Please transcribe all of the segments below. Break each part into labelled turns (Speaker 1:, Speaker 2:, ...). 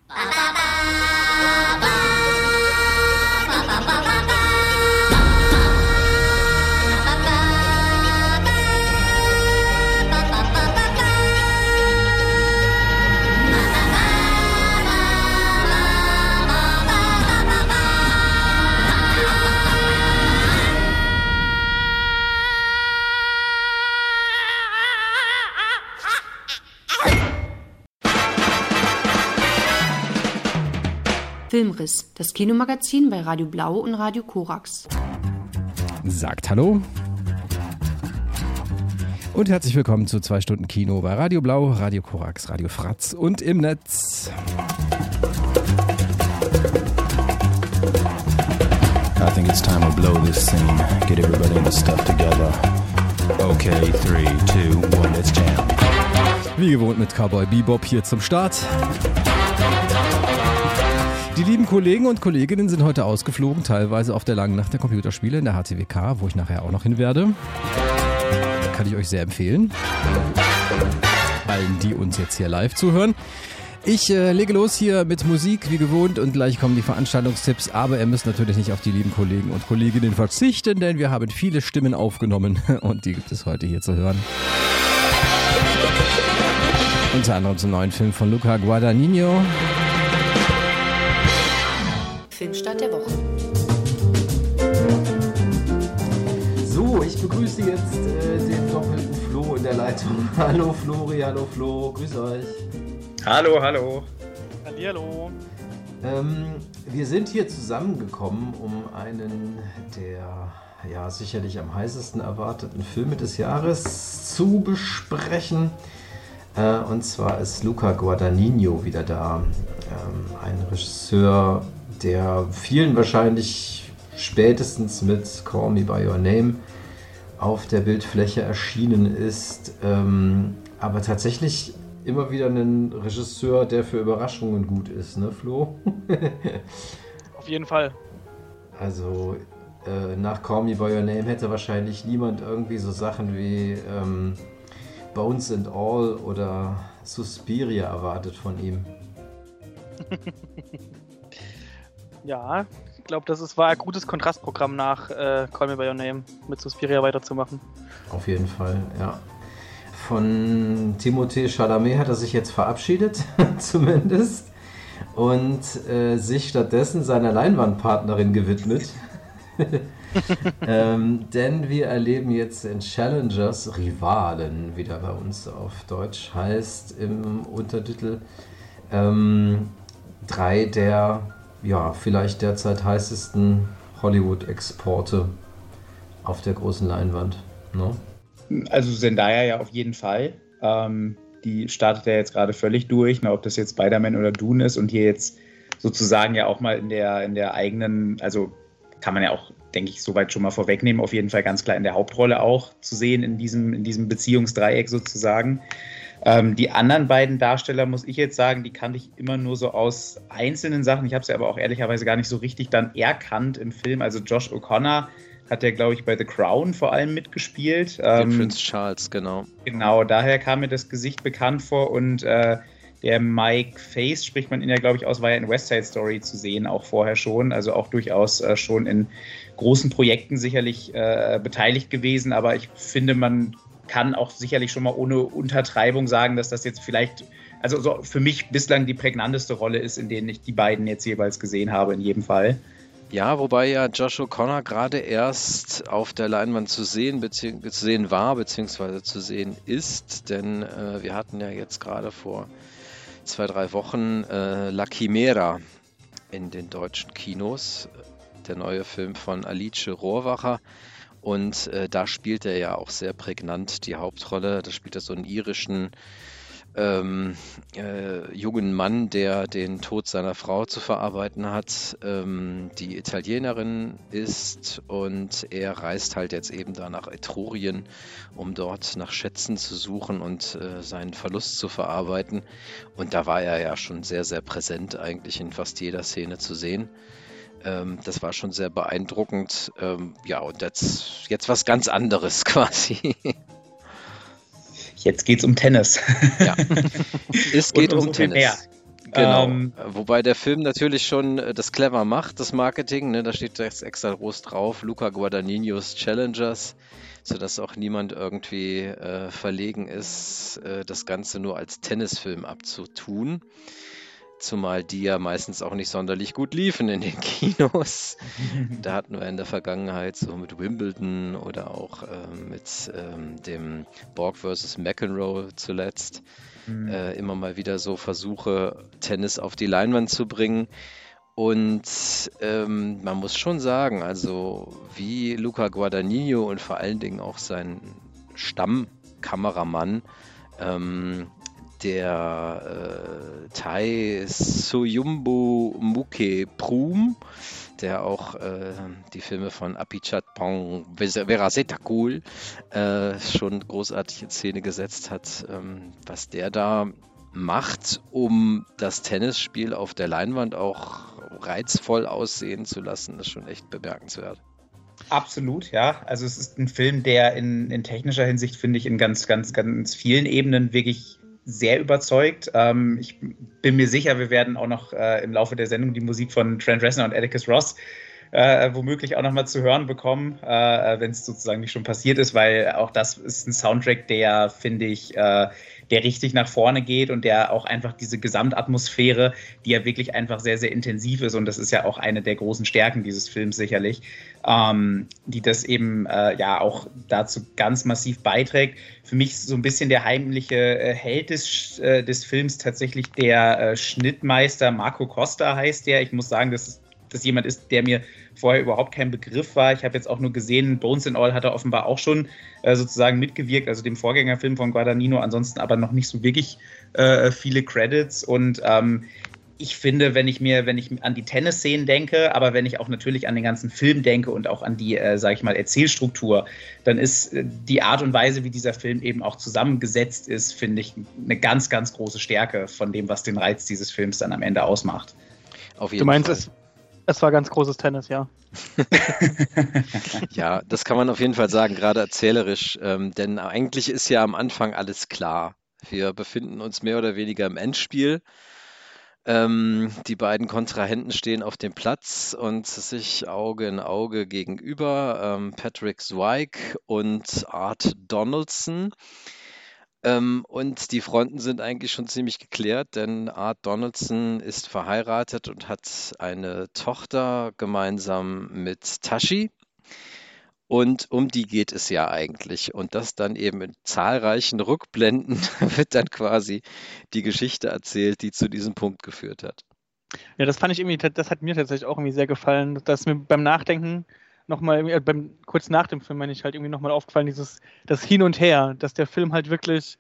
Speaker 1: Filmriss, das Kinomagazin bei Radio Blau und Radio Korax.
Speaker 2: Sagt Hallo und herzlich willkommen zu 2 Stunden Kino bei Radio Blau, Radio Korax, Radio Fratz und im Netz.
Speaker 3: I think it's time to blow this scene. Get everybody in the stuff together. Okay, 3, 2, 1, let's jam.
Speaker 2: Wie gewohnt mit Cowboy Bebop hier zum Start. Die lieben Kollegen und Kolleginnen sind heute ausgeflogen, teilweise auf der langen Nacht der Computerspiele in der HTWK, wo ich nachher auch noch hin werde. Kann ich euch sehr empfehlen. Allen, die uns jetzt hier live zuhören. Ich lege los hier mit Musik, wie gewohnt, und gleich kommen die Veranstaltungstipps. Aber ihr müsst natürlich nicht auf die lieben Kollegen und Kolleginnen verzichten, denn wir haben viele Stimmen aufgenommen und die gibt es heute hier zu hören. Unter anderem zum neuen Film von Luca Guadagnino.
Speaker 1: Filmstart der Woche.
Speaker 4: So, ich begrüße jetzt den doppelten Flo in der Leitung. Hallo Flori, hallo Flo, grüß euch.
Speaker 5: Hallo, hallo.
Speaker 6: Hallihallo.
Speaker 4: Wir sind hier zusammengekommen, um einen der sicherlich am heißesten erwarteten Filme des Jahres zu besprechen. Und zwar ist Luca Guadagnino wieder da, ein Regisseur, der vielen wahrscheinlich spätestens mit Call Me By Your Name auf der Bildfläche erschienen ist, aber tatsächlich immer wieder ein Regisseur, der für Überraschungen gut ist, ne Flo?
Speaker 6: Auf jeden Fall.
Speaker 4: Also nach Call Me By Your Name hätte wahrscheinlich niemand irgendwie so Sachen wie Bones and All oder Suspiria erwartet von ihm.
Speaker 6: Ja, ich glaube, war ein gutes Kontrastprogramm nach Call Me By Your Name mit Suspiria weiterzumachen.
Speaker 4: Auf jeden Fall, ja. Von Timothée Chalamet hat er sich jetzt verabschiedet, zumindest, und sich stattdessen seiner Leinwandpartnerin gewidmet. Denn wir erleben jetzt in Challengers Rivalen, wie der bei uns auf Deutsch heißt, im Untertitel 3 der vielleicht derzeit heißesten Hollywood-Exporte auf der großen Leinwand. No?
Speaker 5: Also Zendaya ja auf jeden Fall. Die startet ja jetzt gerade völlig durch, ob das jetzt Spider-Man oder Dune ist und hier jetzt sozusagen ja auch mal in der eigenen, also kann man ja auch, denke ich, soweit schon mal vorwegnehmen, auf jeden Fall ganz klar in der Hauptrolle auch zu sehen, in diesem Beziehungsdreieck sozusagen. Die anderen beiden Darsteller, muss ich jetzt sagen, die kannte ich immer nur so aus einzelnen Sachen. Ich habe sie aber auch ehrlicherweise gar nicht so richtig dann erkannt im Film. Also Josh O'Connor hat ja, glaube ich, bei The Crown vor allem mitgespielt.
Speaker 7: Prince Charles, genau.
Speaker 5: Genau, daher kam mir das Gesicht bekannt vor. Und der Mike Face, spricht man ihn ja, glaube ich, aus, war ja in West Side Story zu sehen, auch vorher schon. Also auch durchaus schon in großen Projekten sicherlich beteiligt gewesen. Aber ich finde, man kann auch sicherlich schon mal ohne Untertreibung sagen, dass das jetzt vielleicht, also so für mich bislang die prägnanteste Rolle ist, in denen ich die beiden jetzt jeweils gesehen habe, in jedem Fall.
Speaker 7: Ja, wobei ja Josh O'Connor gerade erst auf der Leinwand zu sehen war, beziehungsweise zu sehen ist, denn wir hatten ja jetzt gerade vor 2-3 Wochen La Chimera in den deutschen Kinos, der neue Film von Alice Rohrwacher. Und da spielt er ja auch sehr prägnant die Hauptrolle. Da spielt er so einen irischen jungen Mann, der den Tod seiner Frau zu verarbeiten hat, die Italienerin ist, und er reist halt jetzt eben da nach Etrurien, um dort nach Schätzen zu suchen und seinen Verlust zu verarbeiten. Und da war er ja schon sehr, sehr präsent eigentlich in fast jeder Szene zu sehen. Das war schon sehr beeindruckend. Ja, und jetzt was ganz anderes quasi.
Speaker 5: Jetzt geht's um Tennis.
Speaker 7: Ja, es geht um Tennis. Genau. Wobei der Film natürlich schon das clever macht, das Marketing. Ne? Da steht jetzt extra groß drauf, Luca Guadagnino's Challengers, sodass auch niemand irgendwie verlegen ist, das Ganze nur als Tennisfilm abzutun. Zumal die ja meistens auch nicht sonderlich gut liefen in den Kinos. Da hatten wir in der Vergangenheit so mit Wimbledon oder auch mit dem Borg vs. McEnroe zuletzt immer mal wieder so Versuche, Tennis auf die Leinwand zu bringen. Und man muss schon sagen, also wie Luca Guadagnino und vor allen Dingen auch sein Stammkameramann, der Tai Soyumbo Muke Prum, der auch die Filme von Apichatpong Verasetakul schon großartig in Szene gesetzt hat, was der da macht, um das Tennisspiel auf der Leinwand auch reizvoll aussehen zu lassen, ist schon echt bemerkenswert.
Speaker 5: Absolut, ja. Also es ist ein Film, der in technischer Hinsicht, finde ich, in ganz, ganz, ganz vielen Ebenen wirklich sehr überzeugt. Ich bin mir sicher, wir werden auch noch im Laufe der Sendung die Musik von Trent Reznor und Atticus Ross womöglich auch nochmal zu hören bekommen, wenn es sozusagen nicht schon passiert ist, weil auch das ist ein Soundtrack, der, finde ich, der richtig nach vorne geht und der auch einfach diese Gesamtatmosphäre, die ja wirklich einfach sehr, sehr intensiv ist, und das ist ja auch eine der großen Stärken dieses Films sicherlich, die das eben ja auch dazu ganz massiv beiträgt. Für mich so ein bisschen der heimliche Held des Films tatsächlich der Schnittmeister Marco Costa heißt der. Ich muss sagen, das jemand ist, der mir vorher überhaupt kein Begriff war. Ich habe jetzt auch nur gesehen, Bones and All hat er offenbar auch schon sozusagen mitgewirkt, also dem Vorgängerfilm von Guadagnino, ansonsten aber noch nicht so wirklich viele Credits. Und ich finde, wenn ich an die Tennisszenen denke, aber wenn ich auch natürlich an den ganzen Film denke und auch an die, sage ich mal, Erzählstruktur, dann ist die Art und Weise, wie dieser Film eben auch zusammengesetzt ist, finde ich eine ganz, ganz große Stärke von dem, was den Reiz dieses Films dann am Ende ausmacht.
Speaker 7: Auf jeden Fall.
Speaker 6: Es war ganz großes Tennis, ja.
Speaker 7: Ja, das kann man auf jeden Fall sagen, gerade erzählerisch, denn eigentlich ist ja am Anfang alles klar. Wir befinden uns mehr oder weniger im Endspiel. Die beiden Kontrahenten stehen auf dem Platz und sich Auge in Auge gegenüber. Patrick Zweig und Art Donaldson. Und die Fronten sind eigentlich schon ziemlich geklärt, denn Art Donaldson ist verheiratet und hat eine Tochter gemeinsam mit Tashi. Und um die geht es ja eigentlich. Und das dann eben in zahlreichen Rückblenden wird dann quasi die Geschichte erzählt, die zu diesem Punkt geführt hat.
Speaker 6: Ja, das hat mir tatsächlich auch irgendwie sehr gefallen, dass mir beim Nachdenken nochmal, kurz nach dem Film, meine ich, halt irgendwie nochmal aufgefallen, das Hin und Her, dass der Film halt wirklich,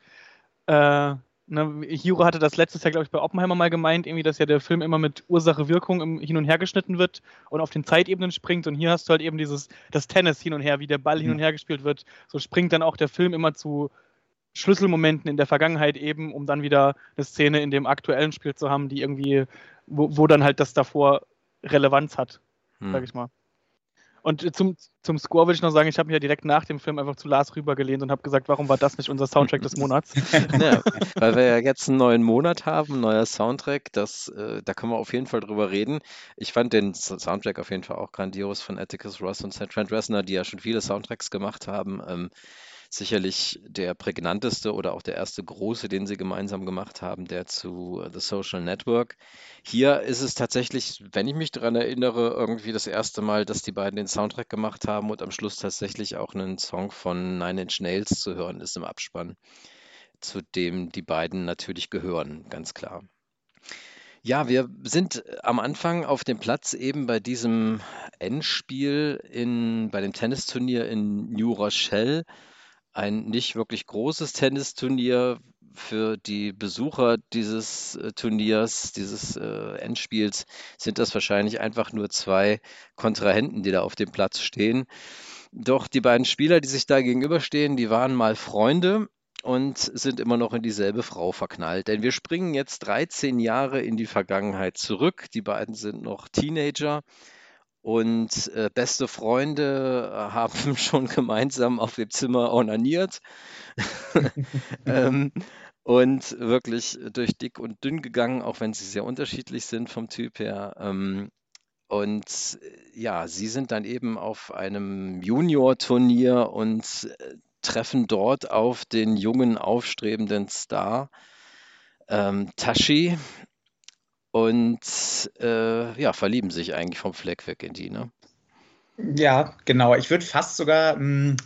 Speaker 6: Hiro hatte das letztes Jahr, glaube ich, bei Oppenheimer mal gemeint, irgendwie, dass ja der Film immer mit Ursache-Wirkung im Hin und Her geschnitten wird und auf den Zeitebenen springt, und hier hast du halt eben das Tennis hin und her, wie der Ball hin und her gespielt wird, so springt dann auch der Film immer zu Schlüsselmomenten in der Vergangenheit eben, um dann wieder eine Szene in dem aktuellen Spiel zu haben, die irgendwie, wo dann halt das davor Relevanz hat, sag ich mal. Und zum Score würde ich noch sagen, ich habe mich ja direkt nach dem Film einfach zu Lars rübergelehnt und habe gesagt, warum war das nicht unser Soundtrack des Monats?
Speaker 7: Ja, weil wir ja jetzt einen neuen Monat haben, ein neuer Soundtrack, da können wir auf jeden Fall drüber reden. Ich fand den Soundtrack auf jeden Fall auch grandios von Atticus Ross und Trent Reznor, die ja schon viele Soundtracks gemacht haben. Sicherlich der prägnanteste oder auch der erste große, den sie gemeinsam gemacht haben, der zu The Social Network. Hier ist es tatsächlich, wenn ich mich daran erinnere, irgendwie das erste Mal, dass die beiden den Soundtrack gemacht haben und am Schluss tatsächlich auch einen Song von Nine Inch Nails zu hören ist im Abspann, zu dem die beiden natürlich gehören, ganz klar. Ja, wir sind am Anfang auf dem Platz eben bei diesem Endspiel bei dem Tennisturnier in New Rochelle. Ein nicht wirklich großes Tennisturnier. Für die Besucher dieses Turniers, dieses Endspiels, sind das wahrscheinlich einfach nur zwei Kontrahenten, die da auf dem Platz stehen. Doch die beiden Spieler, die sich da gegenüberstehen, die waren mal Freunde und sind immer noch in dieselbe Frau verknallt. Denn wir springen jetzt 13 Jahre in die Vergangenheit zurück. Die beiden sind noch Teenager. Und beste Freunde haben schon gemeinsam auf dem Zimmer onaniert. und wirklich durch dick und dünn gegangen, auch wenn sie sehr unterschiedlich sind vom Typ her. Und ja, sie sind dann eben auf einem Junior-Turnier und treffen dort auf den jungen, aufstrebenden Star Tashi und ja, verlieben sich eigentlich vom Fleck weg in die, ne?
Speaker 5: Ja, genau. Ich würde fast sogar mir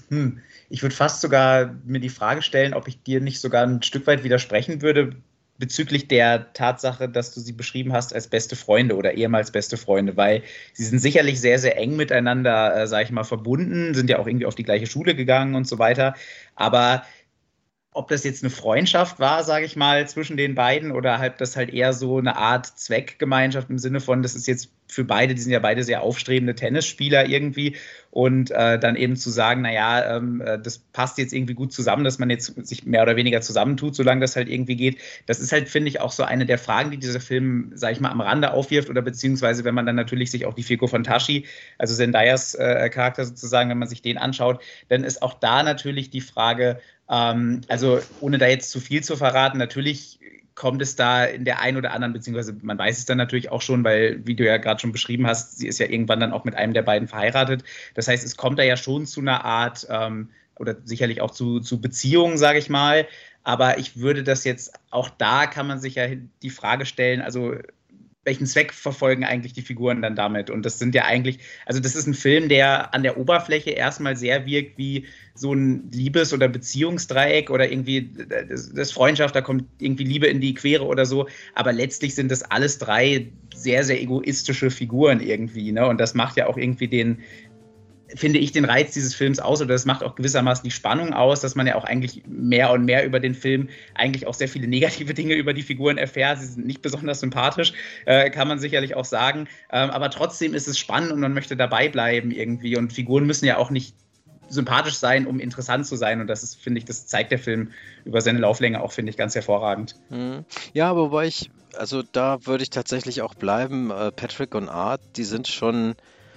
Speaker 5: die Frage stellen, ob ich dir nicht sogar ein Stück weit widersprechen würde bezüglich der Tatsache, dass du sie beschrieben hast als beste Freunde oder ehemals beste Freunde, weil sie sind sicherlich sehr, sehr eng miteinander, sag ich mal, verbunden, sind ja auch irgendwie auf die gleiche Schule gegangen und so weiter. Aber ob das jetzt eine Freundschaft war, sage ich mal, zwischen den beiden oder halt das halt eher so eine Art Zweckgemeinschaft im Sinne von, das ist jetzt für beide, die sind ja beide sehr aufstrebende Tennisspieler irgendwie und dann eben zu sagen, naja, das passt jetzt irgendwie gut zusammen, dass man jetzt sich mehr oder weniger zusammentut, solange das halt irgendwie geht. Das ist halt, finde ich, auch so eine der Fragen, die dieser Film, sage ich mal, am Rande aufwirft oder beziehungsweise, wenn man dann natürlich sich auch die Figur von Tashi, also Zendayas Charakter sozusagen, wenn man sich den anschaut, dann ist auch da natürlich die Frage, also ohne da jetzt zu viel zu verraten, natürlich kommt es da in der einen oder anderen, beziehungsweise man weiß es dann natürlich auch schon, weil, wie du ja gerade schon beschrieben hast, sie ist ja irgendwann dann auch mit einem der beiden verheiratet. Das heißt, es kommt da ja schon zu einer Art oder sicherlich auch zu Beziehungen, sage ich mal. Aber ich würde das jetzt, auch da kann man sich ja die Frage stellen, also welchen Zweck verfolgen eigentlich die Figuren dann damit? Und das sind ja eigentlich, also das ist ein Film, der an der Oberfläche erstmal sehr wirkt wie so ein Liebes- oder Beziehungsdreieck oder irgendwie das Freundschaft, da kommt irgendwie Liebe in die Quere oder so. Aber letztlich sind das alles drei sehr, sehr egoistische Figuren irgendwie, ne? Und das macht ja auch irgendwie finde ich, den Reiz dieses Films aus, oder das macht auch gewissermaßen die Spannung aus, dass man ja auch eigentlich mehr und mehr über den Film eigentlich auch sehr viele negative Dinge über die Figuren erfährt. Sie sind nicht besonders sympathisch, kann man sicherlich auch sagen. Aber trotzdem ist es spannend und man möchte dabei bleiben irgendwie. Und Figuren müssen ja auch nicht sympathisch sein, um interessant zu sein. Und das ist, finde ich, das zeigt der Film über seine Lauflänge auch, finde ich, ganz hervorragend.
Speaker 7: Ja, wobei also da würde ich tatsächlich auch bleiben. Patrick und Art, die sind schon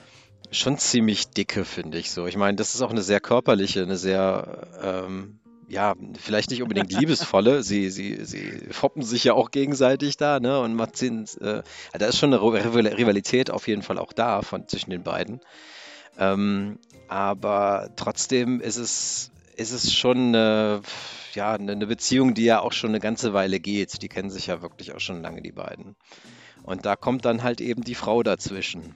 Speaker 7: ziemlich dicke, finde ich so. Ich meine, das ist auch eine sehr körperliche, eine sehr, ja, vielleicht nicht unbedingt liebesvolle. Sie foppen sich ja auch gegenseitig da, ne? Und da ist schon eine Rivalität auf jeden Fall auch da zwischen den beiden. Aber trotzdem ist es schon eine Beziehung, die ja auch schon eine ganze Weile geht. Die kennen sich ja wirklich auch schon lange, die beiden. Und da kommt dann halt eben die Frau dazwischen.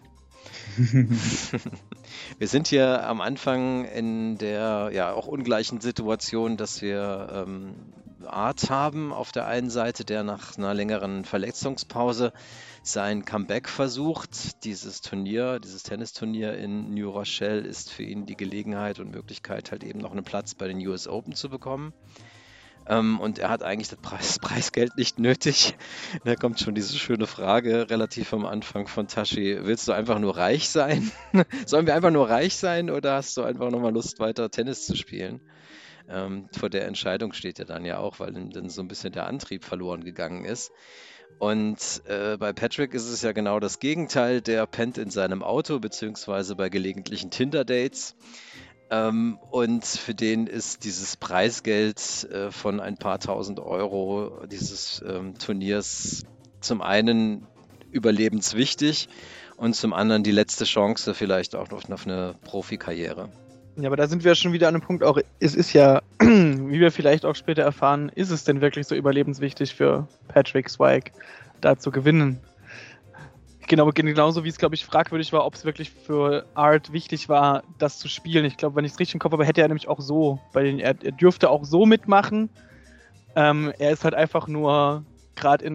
Speaker 7: Wir sind hier am Anfang in der ja auch ungleichen Situation, dass wir Art haben auf der einen Seite, der nach einer längeren Verletzungspause sein Comeback versucht. Dieses Tennisturnier in New Rochelle ist für ihn die Gelegenheit und Möglichkeit, halt eben noch einen Platz bei den US Open zu bekommen. Und er hat eigentlich das Preisgeld nicht nötig. Da kommt schon diese schöne Frage relativ am Anfang von Tashi. Willst du einfach nur reich sein? Sollen wir einfach nur reich sein oder hast du einfach nochmal Lust, weiter Tennis zu spielen? Vor der Entscheidung steht er dann ja auch, weil ihm dann so ein bisschen der Antrieb verloren gegangen ist. Und bei Patrick ist es ja genau das Gegenteil. Der pennt in seinem Auto, beziehungsweise bei gelegentlichen Tinder-Dates. Und für den ist dieses Preisgeld von ein paar tausend Euro dieses Turniers zum einen überlebenswichtig und zum anderen die letzte Chance vielleicht auch noch auf eine Profikarriere.
Speaker 6: Ja, aber da sind wir schon wieder an einem Punkt, auch es ist ja, wie wir vielleicht auch später erfahren, ist es denn wirklich so überlebenswichtig für Patrick Swayze, da zu gewinnen? Genauso wie es, glaube ich, fragwürdig war, ob es wirklich für Art wichtig war, das zu spielen. Ich glaube, wenn ich es richtig im Kopf habe, hätte er nämlich auch so, weil er dürfte auch so mitmachen. Er ist halt einfach nur gerade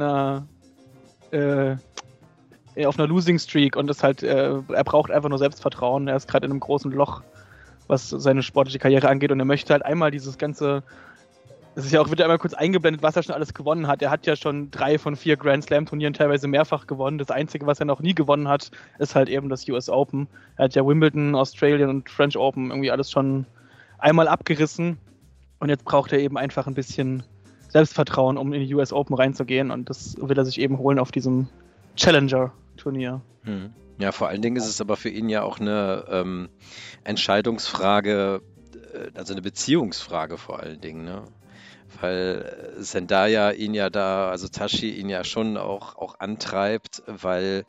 Speaker 6: auf einer Losing Streak und ist halt, er braucht einfach nur Selbstvertrauen. Er ist gerade in einem großen Loch, was seine sportliche Karriere angeht, und er möchte halt einmal dieses ganze. Es ist ja auch, wird ja einmal kurz eingeblendet, was er schon alles gewonnen hat. Er hat ja schon 3 von 4 Grand Slam Turnieren teilweise mehrfach gewonnen. Das Einzige, was er noch nie gewonnen hat, ist halt eben das US Open. Er hat ja Wimbledon, Australian und French Open irgendwie alles schon einmal abgerissen. Und jetzt braucht er eben einfach ein bisschen Selbstvertrauen, um in die US Open reinzugehen. Und das will er sich eben holen auf diesem Challenger-Turnier.
Speaker 7: Ja, vor allen Dingen ist es aber für ihn ja auch eine Entscheidungsfrage, also eine Beziehungsfrage vor allen Dingen, ne? weil Zendaya ihn ja da, also Tashi ihn ja schon auch antreibt, weil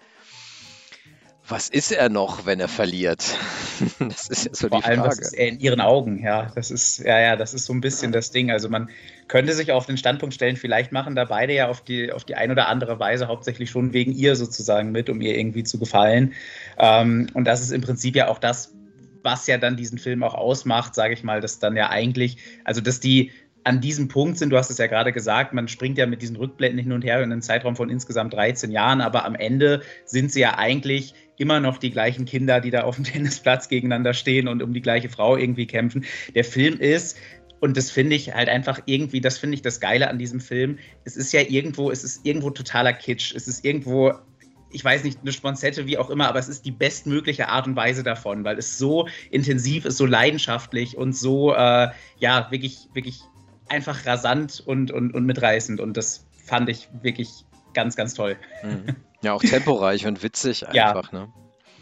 Speaker 7: was ist er noch, wenn er verliert? Das ist ja so
Speaker 5: Vor
Speaker 7: die
Speaker 5: allem,
Speaker 7: Frage.
Speaker 5: was ist er in ihren Augen, ja. Das ist so ein bisschen das Ding. Also man könnte sich auf den Standpunkt stellen, vielleicht machen da beide ja auf die ein oder andere Weise hauptsächlich schon wegen ihr sozusagen mit, um ihr irgendwie zu gefallen. Und das ist im Prinzip ja auch das, was ja dann diesen Film auch ausmacht, sage ich mal, dass dann ja eigentlich, also dass die an diesem Punkt sind, du hast es ja gerade gesagt, man springt ja mit diesen Rückblenden hin und her in einem Zeitraum von insgesamt 13 Jahren, aber am Ende sind sie ja eigentlich immer noch die gleichen Kinder, die da auf dem Tennisplatz gegeneinander stehen und um die gleiche Frau irgendwie kämpfen. Der Film ist, und das finde ich halt einfach irgendwie, das finde ich das Geile an diesem Film, es ist irgendwo totaler Kitsch, es ist irgendwo, ich weiß nicht, eine Sponsette, wie auch immer, aber es ist die bestmögliche Art und Weise davon, weil es so intensiv ist, so leidenschaftlich und so, wirklich einfach rasant und mitreißend, und das fand ich wirklich ganz, ganz toll.
Speaker 7: Mhm. Ja, auch temporeich und witzig einfach, ne?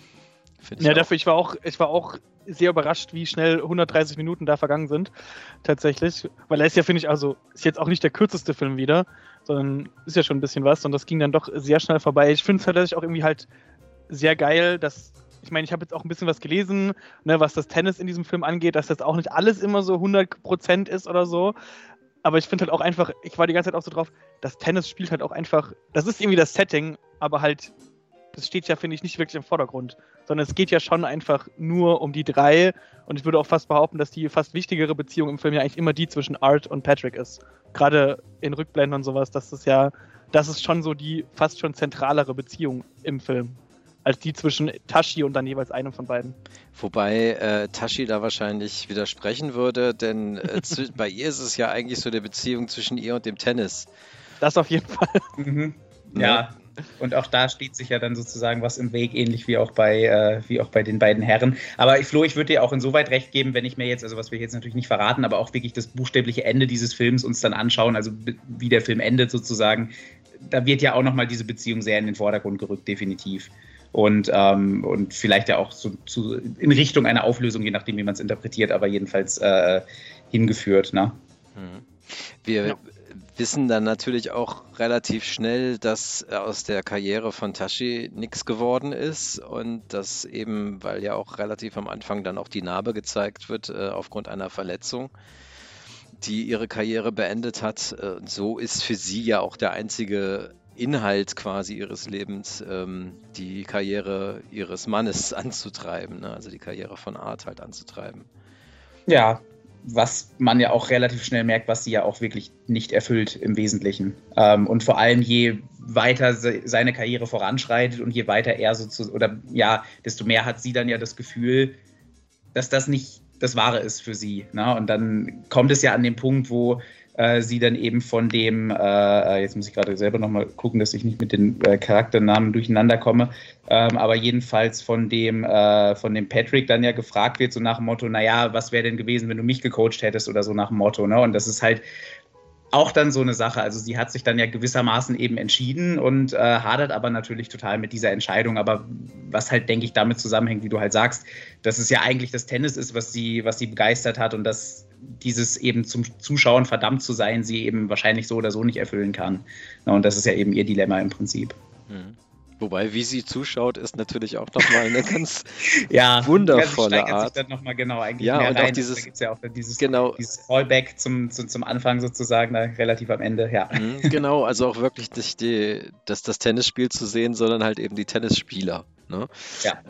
Speaker 6: Ja, dafür, ich war auch sehr überrascht, wie schnell 130 Minuten da vergangen sind, tatsächlich, weil er ist ja, finde ich, also ist jetzt auch nicht der kürzeste Film wieder, sondern ist ja schon ein bisschen was, und das ging dann doch sehr schnell vorbei. Ich finde es tatsächlich auch irgendwie halt sehr geil, dass, ich meine, ich habe jetzt auch ein bisschen was gelesen, ne, was das Tennis in diesem Film angeht, dass das auch nicht alles immer so 100% ist oder so. Aber ich finde halt auch einfach, ich war die ganze Zeit auch so drauf, das Tennis spielt halt auch einfach, das ist irgendwie das Setting, aber halt, das steht ja, finde ich, nicht wirklich im Vordergrund, sondern es geht ja schon einfach nur um die drei, und ich würde auch fast behaupten, dass die fast wichtigere Beziehung im Film ja eigentlich immer die zwischen Art und Patrick ist. Gerade in Rückblenden und sowas, das ist schon so die fast schon zentralere Beziehung im Film, als die zwischen Tashi und dann jeweils einem von beiden.
Speaker 7: Wobei Tashi da wahrscheinlich widersprechen würde, denn bei ihr ist es ja eigentlich so die Beziehung zwischen ihr und dem Tennis.
Speaker 6: Das auf jeden Fall.
Speaker 5: Mhm. Ja, und auch da steht sich ja dann sozusagen was im Weg, ähnlich wie auch bei den beiden Herren. Aber Flo, ich würde dir auch insoweit recht geben, wenn ich mir jetzt, also was wir jetzt natürlich nicht verraten, aber auch wirklich das buchstäbliche Ende dieses Films uns dann anschauen, also wie der Film endet sozusagen, da wird ja auch nochmal diese Beziehung sehr in den Vordergrund gerückt, definitiv. Und vielleicht ja auch so in Richtung einer Auflösung, je nachdem, wie man es interpretiert, aber jedenfalls hingeführt. Ne?
Speaker 7: Wir wissen dann natürlich auch relativ schnell, dass aus der Karriere von Tashi nichts geworden ist, und dass eben, weil ja auch relativ am Anfang dann auch die Narbe gezeigt wird aufgrund einer Verletzung, die ihre Karriere beendet hat. So ist für sie ja auch der einzige Inhalt quasi ihres Lebens, die Karriere ihres Mannes anzutreiben, ne? Also die Karriere von Art halt anzutreiben.
Speaker 5: Ja, was man ja auch relativ schnell merkt, was sie ja auch wirklich nicht erfüllt im Wesentlichen. Und vor allem, je weiter seine Karriere voranschreitet und je weiter er desto mehr hat sie dann ja das Gefühl, dass das nicht das Wahre ist für sie. Ne? Und dann kommt es ja an den Punkt, wo sie dann eben von dem, jetzt muss ich gerade selber nochmal gucken, dass ich nicht mit den Charakternamen durcheinander komme, aber jedenfalls von dem Patrick dann ja gefragt wird, so nach dem Motto, naja, was wäre denn gewesen, wenn du mich gecoacht hättest oder so nach dem Motto, ne? Und das ist halt auch dann so eine Sache, also sie hat sich dann ja gewissermaßen eben entschieden und hadert aber natürlich total mit dieser Entscheidung, aber was halt, denke ich, damit zusammenhängt, wie du halt sagst, dass es ja eigentlich das Tennis ist, was sie begeistert hat, und dass dieses eben zum Zuschauen verdammt zu sein, sie eben wahrscheinlich so oder so nicht erfüllen kann. Und das ist ja eben ihr Dilemma im Prinzip.
Speaker 7: Mhm. Wobei, wie sie zuschaut, ist natürlich auch nochmal eine ganz wundervolle Art. Sich dann noch mal, genau, eigentlich
Speaker 5: ja,
Speaker 7: mehr
Speaker 5: und
Speaker 7: rein.
Speaker 5: auch dieses, da gibt es ja auch dieses Fallback zum Anfang sozusagen, da relativ am Ende, ja.
Speaker 7: Genau, also auch wirklich nicht das Tennisspiel zu sehen, sondern halt eben die Tennisspieler. Ne?
Speaker 5: Ja.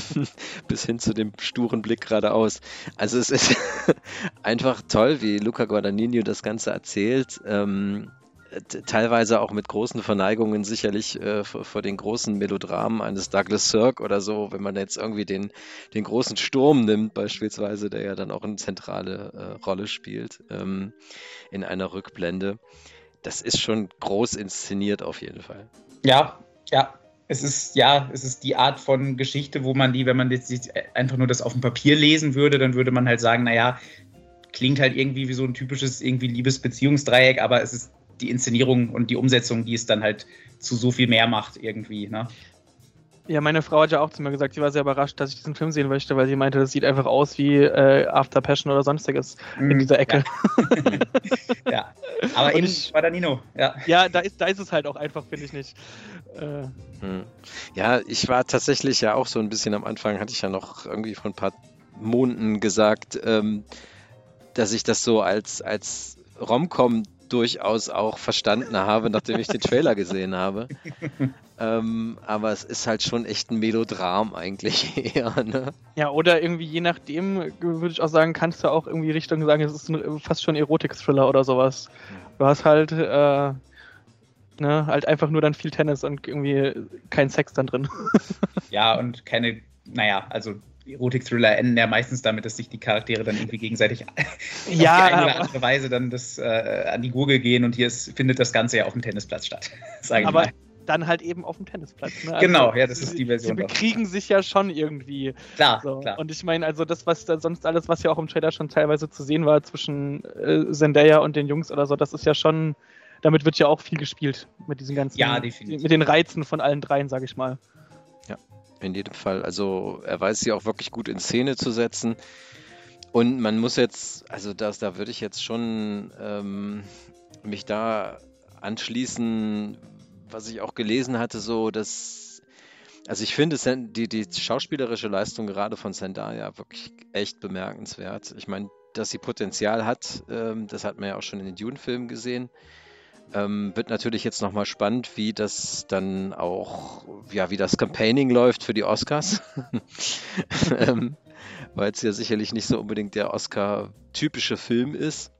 Speaker 7: Bis hin zu dem sturen Blick geradeaus. Also es ist einfach toll, wie Luca Guadagnino das Ganze erzählt. Teilweise auch mit großen Verneigungen sicherlich vor den großen Melodramen eines Douglas Sirk oder so, wenn man jetzt irgendwie den großen Sturm nimmt beispielsweise, der ja dann auch eine zentrale Rolle spielt in einer Rückblende. Das ist schon groß inszeniert auf jeden Fall.
Speaker 5: Ja. Es ist die Art von Geschichte, wo man wenn man jetzt einfach nur das auf dem Papier lesen würde, dann würde man halt sagen, naja, klingt halt irgendwie wie so ein typisches irgendwie Liebesbeziehungsdreieck, aber es ist die Inszenierung und die Umsetzung, die es dann halt zu so viel mehr macht irgendwie, ne?
Speaker 6: Ja, meine Frau hat ja auch zu mir gesagt, sie war sehr überrascht, dass ich diesen Film sehen möchte, weil sie meinte, das sieht einfach aus wie After Passion oder sonstiges in dieser Ecke.
Speaker 5: Ja, aber eben Guadagnino.
Speaker 6: Ja, da ist es halt auch einfach, finde ich nicht.
Speaker 7: Ja, ich war tatsächlich ja auch so ein bisschen am Anfang, hatte ich ja noch irgendwie vor ein paar Monaten gesagt, dass ich das so als Rom-Com durchaus auch verstanden habe, nachdem ich den Trailer gesehen habe. Aber es ist halt schon echt ein Melodram eigentlich eher, ne?
Speaker 6: Ja, oder irgendwie je nachdem, würde ich auch sagen, kannst du auch irgendwie Richtung sagen, es ist fast schon Erotik-Thriller oder sowas. Du hast halt, halt einfach nur dann viel Tennis und irgendwie kein Sex dann drin.
Speaker 5: Ja, und keine, also Erotik-Thriller enden ja meistens damit, dass sich die Charaktere dann irgendwie gegenseitig auf die eine oder andere Weise dann an die Gurgel gehen und hier findet das Ganze ja auf dem Tennisplatz statt.
Speaker 6: Aber dann halt eben auf dem Tennisplatz. Ne? Also
Speaker 5: genau, ja, das ist die Version.
Speaker 6: Sie bekriegen sich ja schon irgendwie.
Speaker 5: Klar.
Speaker 6: Und ich meine, also das, was da sonst alles, was ja auch im Trailer schon teilweise zu sehen war zwischen Zendaya und den Jungs oder so, das ist ja schon, damit wird ja auch viel gespielt mit diesen ganzen, mit den Reizen von allen dreien, sage ich mal.
Speaker 7: Ja, in jedem Fall. Also er weiß sie auch wirklich gut in Szene zu setzen. Und man muss jetzt, also da würde ich jetzt schon mich da anschließen, was ich auch gelesen hatte, so, dass, also ich finde die schauspielerische Leistung gerade von Zendaya wirklich echt bemerkenswert. Ich meine, dass sie Potenzial hat, das hat man ja auch schon in den Dune-Filmen gesehen. Wird natürlich jetzt nochmal spannend, wie das dann auch, wie das Campaigning läuft für die Oscars. Weil es ja sicherlich nicht so unbedingt der Oscar-typische Film ist.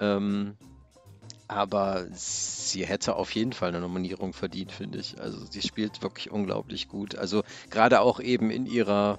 Speaker 7: Aber sie hätte auf jeden Fall eine Nominierung verdient, finde ich. Also sie spielt wirklich unglaublich gut. Also gerade auch eben in ihrer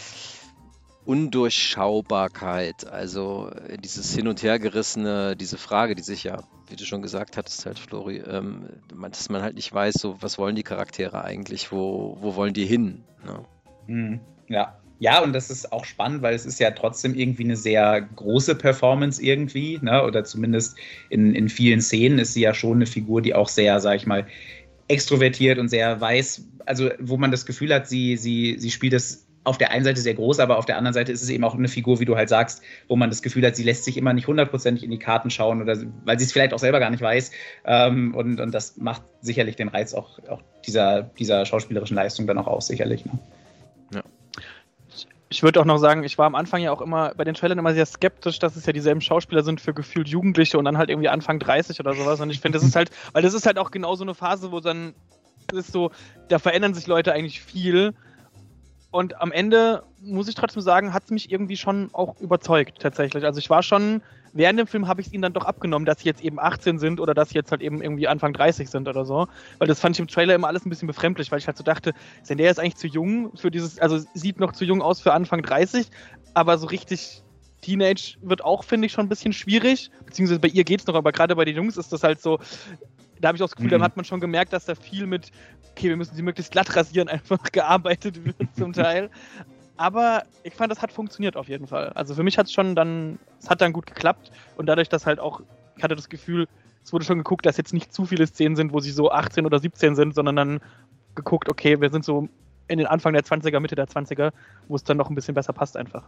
Speaker 7: Undurchschaubarkeit, also dieses Hin- und Hergerissene, diese Frage, die sich ja, wie du schon gesagt hattest, halt, Flori, dass man halt nicht weiß, so, was wollen die Charaktere eigentlich, wo wollen die hin? Ne?
Speaker 5: Ja, und das ist auch spannend, weil es ist ja trotzdem irgendwie eine sehr große Performance irgendwie, ne? Oder zumindest in vielen Szenen ist sie ja schon eine Figur, die auch sehr, sag ich mal, extrovertiert und sehr weiß, also wo man das Gefühl hat, sie spielt das auf der einen Seite sehr groß, aber auf der anderen Seite ist es eben auch eine Figur, wie du halt sagst, wo man das Gefühl hat, sie lässt sich immer nicht 100% in die Karten schauen oder weil sie es vielleicht auch selber gar nicht weiß. Und das macht sicherlich den Reiz auch dieser schauspielerischen Leistung dann auch aus, sicherlich. Ne?
Speaker 7: Ja.
Speaker 6: Ich würde auch noch sagen, ich war am Anfang ja auch immer bei den Trailern immer sehr skeptisch, dass es ja dieselben Schauspieler sind für gefühlt Jugendliche und dann halt irgendwie Anfang 30 oder sowas. Und ich finde, das ist halt, weil das ist halt auch genau so eine Phase, wo dann ist so, da verändern sich Leute eigentlich viel. Und am Ende, muss ich trotzdem sagen, hat es mich irgendwie schon auch überzeugt, tatsächlich. Also ich war schon, während dem Film habe ich es ihnen dann doch abgenommen, dass sie jetzt eben 18 sind oder dass sie jetzt halt eben irgendwie Anfang 30 sind oder so. Weil das fand ich im Trailer immer alles ein bisschen befremdlich, weil ich halt so dachte, Zendaya ist eigentlich zu jung für dieses, also sieht noch zu jung aus für Anfang 30, aber so richtig Teenage wird auch, finde ich, schon ein bisschen schwierig. Beziehungsweise bei ihr geht's noch, aber gerade bei den Jungs ist das halt so, da habe ich auch das Gefühl, dann hat man schon gemerkt, dass da viel mit, okay, wir müssen sie möglichst glatt rasieren, einfach gearbeitet wird zum Teil. Aber ich fand, das hat funktioniert auf jeden Fall. Also für mich hat es hat dann gut geklappt und dadurch, dass halt auch, ich hatte das Gefühl, es wurde schon geguckt, dass jetzt nicht zu viele Szenen sind, wo sie so 18 oder 17 sind, sondern dann geguckt, okay, wir sind so in den Anfang der 20er, Mitte der 20er, wo es dann noch ein bisschen besser passt einfach.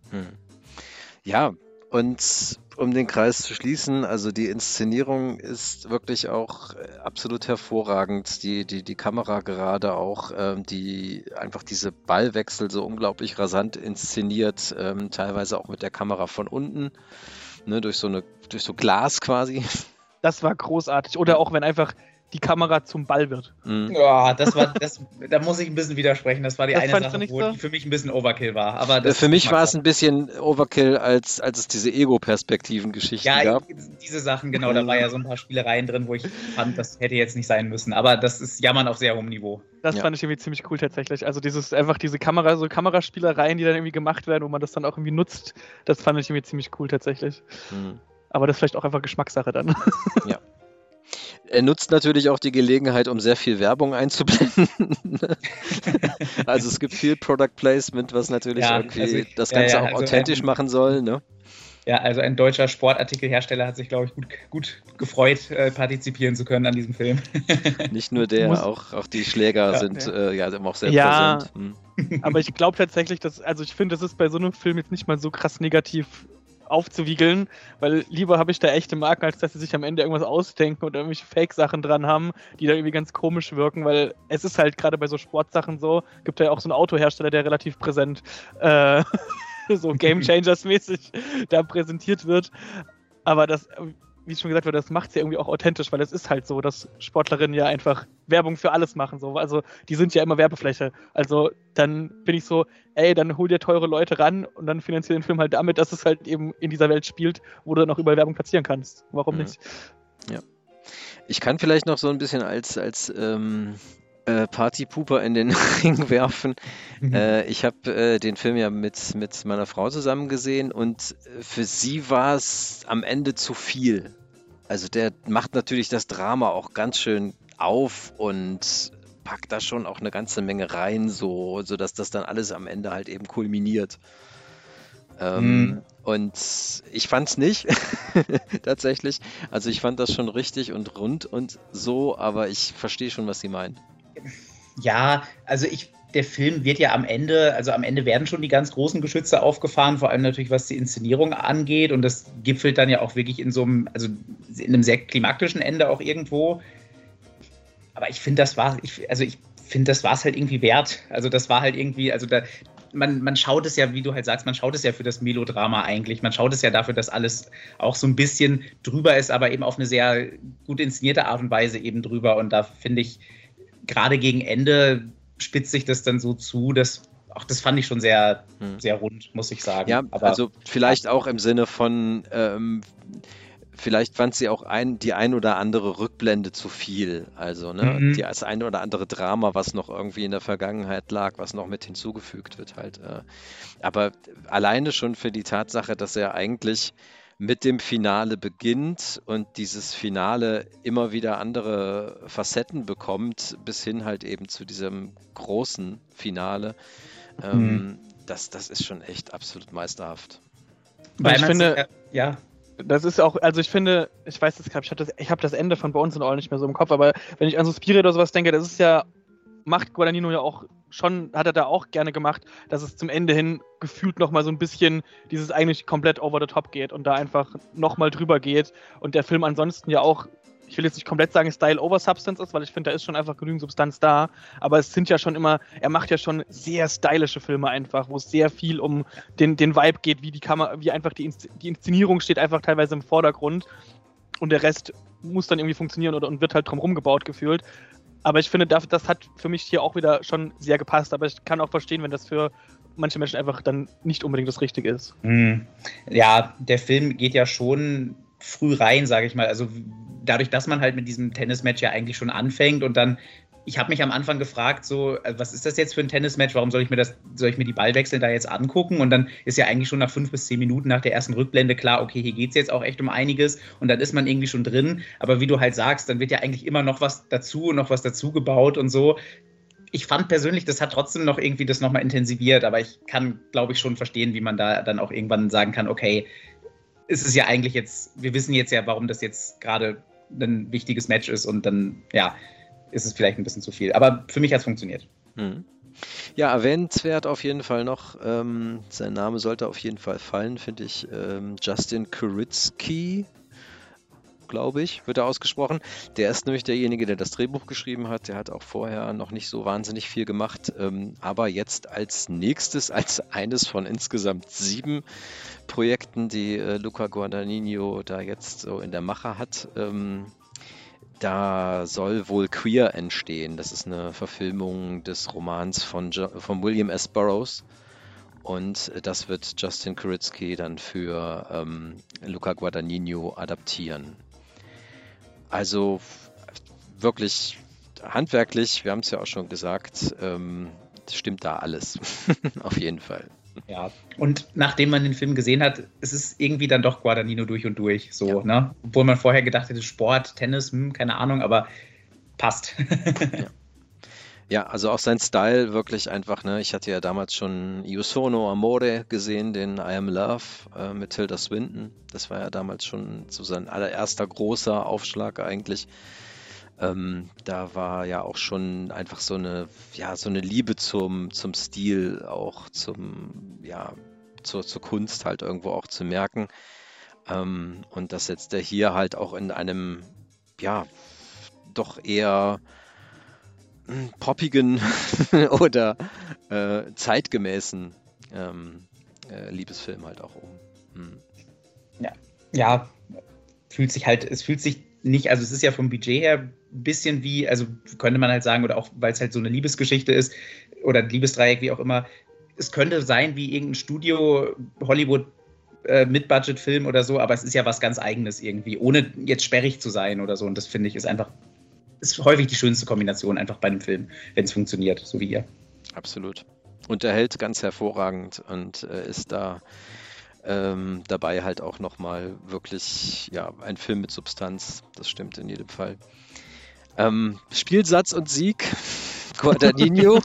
Speaker 7: Ja, und um den Kreis zu schließen, also die Inszenierung ist wirklich auch absolut hervorragend. Die Kamera gerade auch, die einfach diese Ballwechsel so unglaublich rasant inszeniert, teilweise auch mit der Kamera von unten, ne, durch so Glas quasi.
Speaker 6: Das war großartig. Oder auch wenn einfach die Kamera zum Ball wird.
Speaker 5: Ja, da muss ich ein bisschen widersprechen. Das war die eine Sache, die für mich ein bisschen Overkill war. Aber
Speaker 7: für mich war es ein bisschen Overkill, als es diese Ego-Perspektiven-Geschichten gab.
Speaker 5: Ja, diese Sachen, genau. Da war ja so ein paar Spielereien drin, wo ich fand, das hätte jetzt nicht sein müssen. Aber das ist Jammern auf sehr hohem Niveau.
Speaker 6: Das fand ich irgendwie ziemlich cool tatsächlich. Also diese Kameraspielereien, die dann irgendwie gemacht werden, wo man das dann auch irgendwie nutzt, das fand ich irgendwie ziemlich cool tatsächlich. Aber das ist vielleicht auch einfach Geschmackssache dann.
Speaker 7: Ja. Er nutzt natürlich auch die Gelegenheit, um sehr viel Werbung einzublenden. Also es gibt viel Product Placement, was natürlich irgendwie das Ganze auch authentisch machen soll, ne?
Speaker 5: Ja, also ein deutscher Sportartikelhersteller hat sich, glaube ich, gut gefreut, partizipieren zu können an diesem Film.
Speaker 7: Nicht nur der, auch die Schläger sind immer auch sehr präsent.
Speaker 6: Aber ich glaube tatsächlich, ich finde, das ist bei so einem Film jetzt nicht mal so krass negativ aufzuwiegeln, weil lieber habe ich da echte Marken, als dass sie sich am Ende irgendwas ausdenken und irgendwelche Fake-Sachen dran haben, die da irgendwie ganz komisch wirken, weil es ist halt gerade bei so Sportsachen so, gibt ja auch so einen Autohersteller, der relativ präsent so Game Changers-mäßig da präsentiert wird. Aber das, wie schon gesagt wurde, das macht es ja irgendwie auch authentisch, weil es ist halt so, dass Sportlerinnen ja einfach Werbung für alles machen. So. Also die sind ja immer Werbefläche. Also dann bin ich so, dann hol dir teure Leute ran und dann finanziere den Film halt damit, dass es halt eben in dieser Welt spielt, wo du dann auch überall Werbung platzieren kannst. Warum nicht?
Speaker 7: Ja. Ich kann vielleicht noch so ein bisschen als Partypooper in den Ring werfen. Ich habe den Film ja mit meiner Frau zusammen gesehen und für sie war es am Ende zu viel. Also der macht natürlich das Drama auch ganz schön auf und packt da schon auch eine ganze Menge rein, sodass das dann alles am Ende halt eben kulminiert. Und ich fand's nicht, tatsächlich. Also ich fand das schon richtig und rund und so, aber ich verstehe schon, was sie meint.
Speaker 5: Ja, also der Film wird ja am Ende werden schon die ganz großen Geschütze aufgefahren, vor allem natürlich, was die Inszenierung angeht, und das gipfelt dann ja auch wirklich in einem sehr klimaktischen Ende auch irgendwo. Aber ich finde, das war's halt irgendwie wert. Also das war halt irgendwie, man schaut es ja, wie du halt sagst, man schaut es ja für das Melodrama eigentlich. Man schaut es ja dafür, dass alles auch so ein bisschen drüber ist, aber eben auf eine sehr gut inszenierte Art und Weise eben drüber. Und da finde ich, gerade gegen Ende spitzt sich das dann so zu, das fand ich schon sehr, sehr rund, muss ich sagen.
Speaker 7: Ja, aber also vielleicht auch im Sinne von, vielleicht fand sie auch die ein oder andere Rückblende zu viel. Also, das ein oder andere Drama, was noch irgendwie in der Vergangenheit lag, was noch mit hinzugefügt wird halt. Aber alleine schon für die Tatsache, dass er eigentlich mit dem Finale beginnt und dieses Finale immer wieder andere Facetten bekommt, bis hin halt eben zu diesem großen Finale. Das ist schon echt absolut meisterhaft.
Speaker 6: Weil ich finde, das ist auch, also ich finde, ich weiß es gerade, ich habe das Ende von Bones and All nicht mehr so im Kopf, aber wenn ich an Suspiria oder sowas denke, das ist ja, macht Guadagnino ja auch schon, hat er da auch gerne gemacht, dass es zum Ende hin gefühlt nochmal so ein bisschen dieses eigentlich komplett over the top geht und da einfach nochmal drüber geht und der Film ansonsten ja auch, ich will jetzt nicht komplett sagen Style over Substance ist, weil ich finde, da ist schon einfach genügend Substanz da, aber es sind ja schon immer, er macht ja schon sehr stylische Filme einfach, wo es sehr viel um den Vibe geht, wie die Kamera, wie einfach die Inszenierung steht einfach teilweise im Vordergrund und der Rest muss dann irgendwie funktionieren und wird halt drum rumgebaut gefühlt. Aber ich finde, das hat für mich hier auch wieder schon sehr gepasst. Aber ich kann auch verstehen, wenn das für manche Menschen einfach dann nicht unbedingt das Richtige ist.
Speaker 5: Ja, der Film geht ja schon früh rein, sage ich mal. Also dadurch, dass man halt mit diesem Tennismatch ja eigentlich schon anfängt und dann, ich habe mich am Anfang gefragt, so, was ist das jetzt für ein Tennismatch? Warum soll ich mir die Ballwechsel da jetzt angucken? Und dann ist ja eigentlich schon nach 5 bis 10 Minuten nach der ersten Rückblende klar, okay, hier geht es jetzt auch echt um einiges und dann ist man irgendwie schon drin. Aber wie du halt sagst, dann wird ja eigentlich immer noch was dazu gebaut und so. Ich fand persönlich, das hat trotzdem noch irgendwie das nochmal intensiviert, aber ich kann, glaube ich, schon verstehen, wie man da dann auch irgendwann sagen kann, okay, ist es ja eigentlich jetzt, wir wissen jetzt ja, warum das jetzt gerade ein wichtiges Match ist und dann, ja, ist es vielleicht ein bisschen zu viel. Aber für mich hat es funktioniert.
Speaker 7: Ja, erwähnenswert auf jeden Fall noch, sein Name sollte auf jeden Fall fallen, finde ich, Justin Kuritzky, glaube ich, wird er ausgesprochen. Der ist nämlich derjenige, der das Drehbuch geschrieben hat. Der hat auch vorher noch nicht so wahnsinnig viel gemacht, aber jetzt als nächstes, als eines von insgesamt 7 Projekten, die Luca Guadagnino da jetzt so in der Mache hat, da soll wohl Queer entstehen. Das ist eine Verfilmung des Romans von William S. Burroughs. Und das wird Justin Kuritzky dann für Luca Guadagnino adaptieren. Also wirklich handwerklich, wir haben es ja auch schon gesagt, stimmt da alles. Auf jeden Fall.
Speaker 5: Ja, und nachdem man den Film gesehen hat, ist es irgendwie dann doch Guadagnino durch und durch, so, ja. Ne? Obwohl man vorher gedacht hätte, Sport, Tennis, keine Ahnung, aber passt.
Speaker 7: Ja, also auch sein Style wirklich einfach, ne? Ich hatte ja damals schon Io Sono Amore gesehen, den I Am Love mit Tilda Swinton. Das war ja damals schon so sein allererster großer Aufschlag eigentlich. Da war ja auch schon einfach so eine Liebe zum Stil, auch zur Kunst halt irgendwo auch zu merken. Und das setzt er hier halt auch in einem, ja, doch eher poppigen oder zeitgemäßen Liebesfilm halt auch um.
Speaker 5: Ja, es fühlt sich nicht, also es ist ja vom Budget her ein bisschen wie, also könnte man halt sagen, oder auch weil es halt so eine Liebesgeschichte ist oder ein Liebesdreieck, wie auch immer, es könnte sein wie irgendein Studio, Hollywood Mid-Budget-Film oder so, aber es ist ja was ganz Eigenes irgendwie, ohne jetzt sperrig zu sein oder so, und das finde ich ist häufig die schönste Kombination einfach bei einem Film, wenn es funktioniert, so wie hier.
Speaker 7: Absolut. Und er hält ganz hervorragend und ist da dabei halt auch nochmal wirklich, ja, ein Film mit Substanz. Das stimmt in jedem Fall. Spielsatz und Sieg. Guadagnino.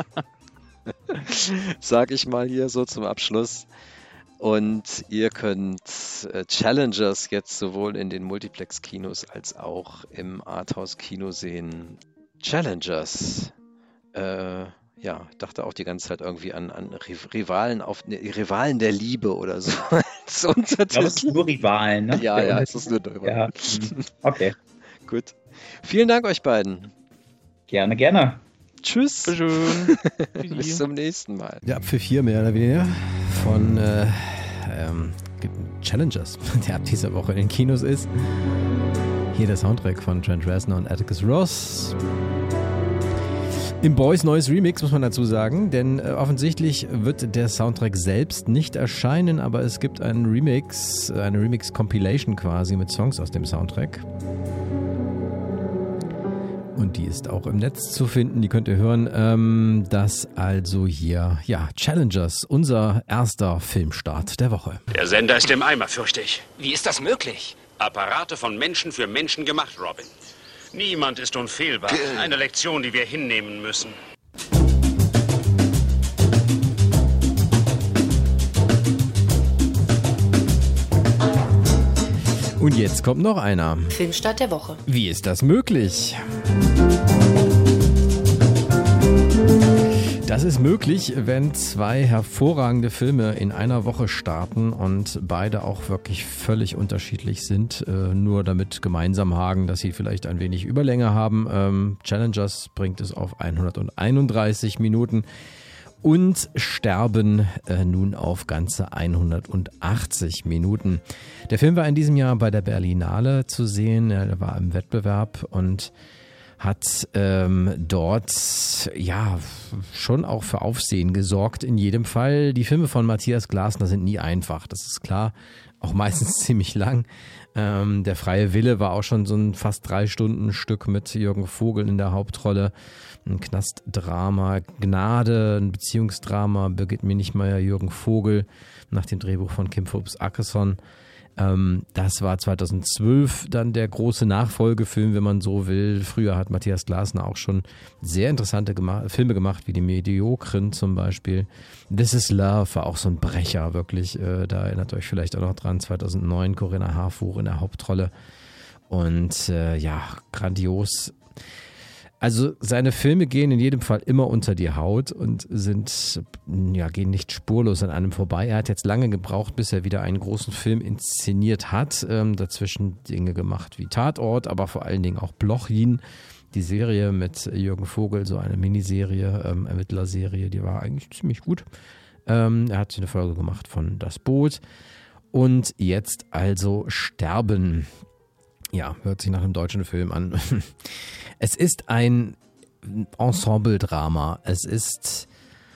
Speaker 7: Sag ich mal hier so zum Abschluss. Und ihr könnt Challengers jetzt sowohl in den Multiplex-Kinos als auch im Arthouse-Kino sehen. Challengers. Dachte auch die ganze Zeit irgendwie an Rivalen der Liebe oder so.
Speaker 5: Ich glaube, es sind nur Rivalen, ne?
Speaker 7: Ja, es ist nur Rivalen.
Speaker 5: Ja. Okay.
Speaker 7: Gut. Vielen Dank euch beiden.
Speaker 5: Gerne, gerne.
Speaker 7: Tschüss.
Speaker 6: Schön.
Speaker 7: Bis zum nächsten Mal.
Speaker 2: Der Apfel 4 mehr oder weniger von Challengers, der ab dieser Woche in den Kinos ist. Hier der Soundtrack von Trent Reznor und Atticus Ross. Im Boys neues Remix, muss man dazu sagen, denn offensichtlich wird der Soundtrack selbst nicht erscheinen, aber es gibt einen Remix, eine Remix-Compilation quasi mit Songs aus dem Soundtrack. Und die ist auch im Netz zu finden, die könnt ihr hören. Das also hier, ja, Challengers, unser erster Filmstart der Woche.
Speaker 8: Der Sender ist im Eimer, fürchte ich.
Speaker 9: Wie ist das möglich?
Speaker 8: Apparate von Menschen für Menschen gemacht, Robin. Niemand ist unfehlbar. Eine Lektion, die wir hinnehmen müssen.
Speaker 2: Und jetzt kommt noch einer.
Speaker 1: Filmstart der Woche.
Speaker 2: Wie ist das möglich? Das ist möglich, wenn zwei hervorragende Filme in einer Woche starten und beide auch wirklich völlig unterschiedlich sind, nur damit gemeinsam hagen, dass sie vielleicht ein wenig Überlänge haben. Challengers bringt es auf 131 Minuten und Sterben nun auf ganze 180 Minuten. Der Film war in diesem Jahr bei der Berlinale zu sehen, er war im Wettbewerb und hat dort ja schon auch für Aufsehen gesorgt in jedem Fall. Die Filme von Matthias Glasner sind nie einfach, das ist klar, auch meistens ziemlich lang. Der freie Wille war auch schon so ein fast 3-Stunden-Stück mit Jürgen Vogel in der Hauptrolle. Ein Knastdrama, Gnade, ein Beziehungsdrama, Birgit Minichmeier, Jürgen Vogel nach dem Drehbuch von Kim Phillips-Ackerson. Das war 2012 dann der große Nachfolgefilm, wenn man so will. Früher hat Matthias Glasner auch schon sehr interessante Filme gemacht, wie Die Mediokren zum Beispiel. This is Love war auch so ein Brecher, wirklich. Da erinnert euch vielleicht auch noch dran, 2009 Corinna Harfouch in der Hauptrolle. Und grandios. Also seine Filme gehen in jedem Fall immer unter die Haut und gehen nicht spurlos an einem vorbei. Er hat jetzt lange gebraucht, bis er wieder einen großen Film inszeniert hat. Dazwischen Dinge gemacht wie Tatort, aber vor allen Dingen auch Blochin. Die Serie mit Jürgen Vogel, so eine Miniserie, Ermittlerserie, die war eigentlich ziemlich gut. Er hat eine Folge gemacht von Das Boot. Und jetzt also Sterben. Ja, hört sich nach einem deutschen Film an. Es ist ein Ensemble-Drama. Es ist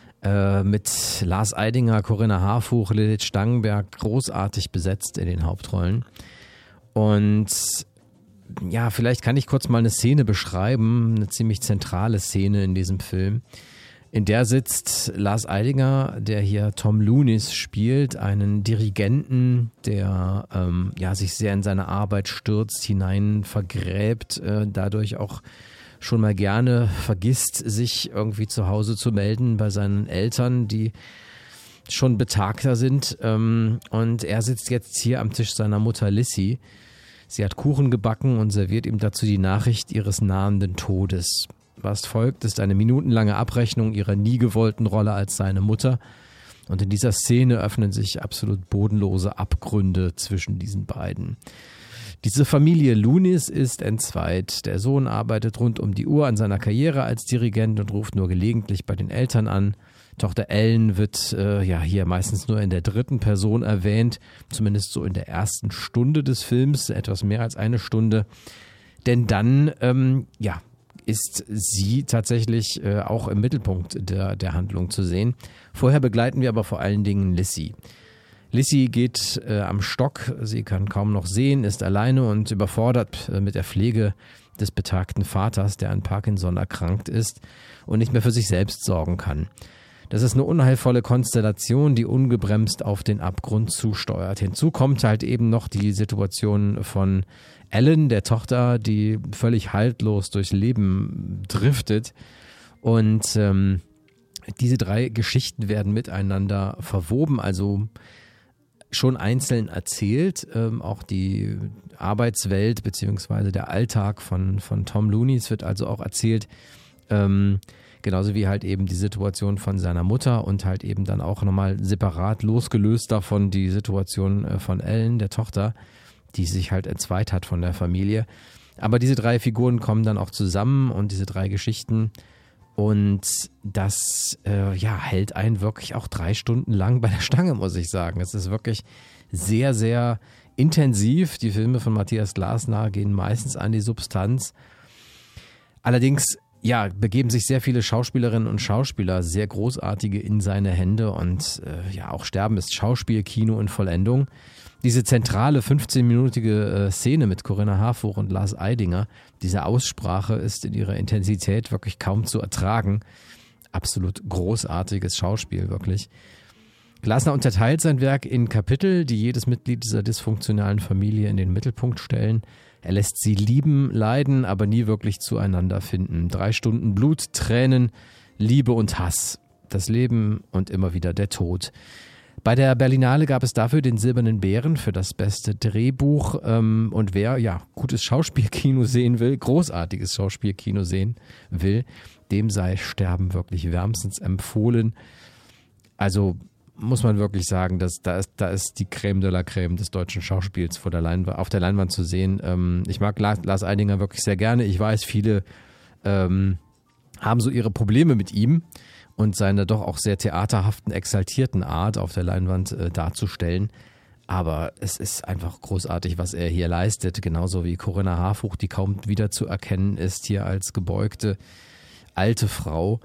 Speaker 2: mit Lars Eidinger, Corinna Harfouch, Lilith Stangenberg großartig besetzt in den Hauptrollen. Und ja, vielleicht kann ich kurz mal eine Szene beschreiben, eine ziemlich zentrale Szene in diesem Film. In der sitzt Lars Eidinger, der hier Tom Lunis spielt, einen Dirigenten, der sich sehr in seine Arbeit stürzt, hinein vergräbt, dadurch auch schon mal gerne vergisst, sich irgendwie zu Hause zu melden bei seinen Eltern, die schon betagter sind. Und er sitzt jetzt hier am Tisch seiner Mutter Lissy. Sie hat Kuchen gebacken und serviert ihm dazu die Nachricht ihres nahenden Todes. Was folgt, ist eine minutenlange Abrechnung ihrer nie gewollten Rolle als seine Mutter. Und in dieser Szene öffnen sich absolut bodenlose Abgründe zwischen diesen beiden. Diese Familie Loonis ist entzweit. Der Sohn arbeitet rund um die Uhr an seiner Karriere als Dirigent und ruft nur gelegentlich bei den Eltern an. Tochter Ellen wird hier meistens nur in der dritten Person erwähnt, zumindest so in der ersten Stunde des Films, etwas mehr als eine Stunde. Denn dann ist sie tatsächlich auch im Mittelpunkt der Handlung zu sehen. Vorher begleiten wir aber vor allen Dingen Lissy. Lissy geht am Stock, sie kann kaum noch sehen, ist alleine und überfordert mit der Pflege des betagten Vaters, der an Parkinson erkrankt ist und nicht mehr für sich selbst sorgen kann. Das ist eine unheilvolle Konstellation, die ungebremst auf den Abgrund zusteuert. Hinzu kommt halt eben noch die Situation von Ellen, der Tochter, die völlig haltlos durchs Leben driftet. Und diese drei Geschichten werden miteinander verwoben, also schon einzeln erzählt. Auch die Arbeitswelt bzw. der Alltag von Tom Loonis wird also auch erzählt. Genauso wie halt eben die Situation von seiner Mutter und halt eben dann auch nochmal separat losgelöst davon die Situation von Ellen, der Tochter, die sich halt entzweit hat von der Familie. Aber diese drei Figuren kommen dann auch zusammen und diese drei Geschichten und das hält einen wirklich auch 3 Stunden lang bei der Stange, muss ich sagen. Es ist wirklich sehr, sehr intensiv. Die Filme von Matthias Glasner gehen meistens an die Substanz. Allerdings begeben sich sehr viele Schauspielerinnen und Schauspieler, sehr großartige, in seine Hände und auch Sterben ist Schauspielkino in Vollendung. Diese zentrale 15-minütige Szene mit Corinna Harfouch und Lars Eidinger, diese Aussprache ist in ihrer Intensität wirklich kaum zu ertragen. Absolut großartiges Schauspiel, wirklich. Glasner unterteilt sein Werk in Kapitel, die jedes Mitglied dieser dysfunktionalen Familie in den Mittelpunkt stellen. Er lässt sie lieben, leiden, aber nie wirklich zueinander finden. 3 Stunden Blut, Tränen, Liebe und Hass. Das Leben und immer wieder der Tod. Bei der Berlinale gab es dafür den Silbernen Bären für das beste Drehbuch. Und wer gutes Schauspielkino sehen will, großartiges Schauspielkino sehen will, dem sei Sterben wirklich wärmstens empfohlen. Also muss man wirklich sagen, dass da ist die Crème de la Crème des deutschen Schauspiels auf der Leinwand zu sehen. Ich mag Lars Eidinger wirklich sehr gerne. Ich weiß, viele haben so ihre Probleme mit ihm und seine doch auch sehr theaterhaften, exaltierten Art auf der Leinwand darzustellen. Aber es ist einfach großartig, was er hier leistet. Genauso wie Corinna Harfouch, die kaum wieder zu erkennen ist, hier als gebeugte alte Frau.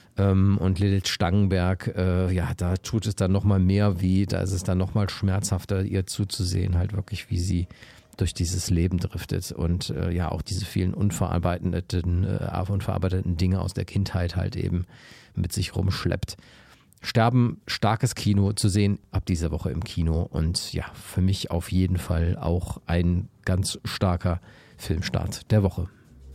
Speaker 2: Und Lilith Stangenberg, da tut es dann nochmal mehr weh, da ist es dann nochmal schmerzhafter, ihr zuzusehen, halt wirklich, wie sie durch dieses Leben driftet und auch diese vielen unverarbeiteten Dinge aus der Kindheit halt eben mit sich rumschleppt. Sterben, starkes Kino zu sehen, ab dieser Woche im Kino und für mich auf jeden Fall auch ein ganz starker Filmstart der Woche.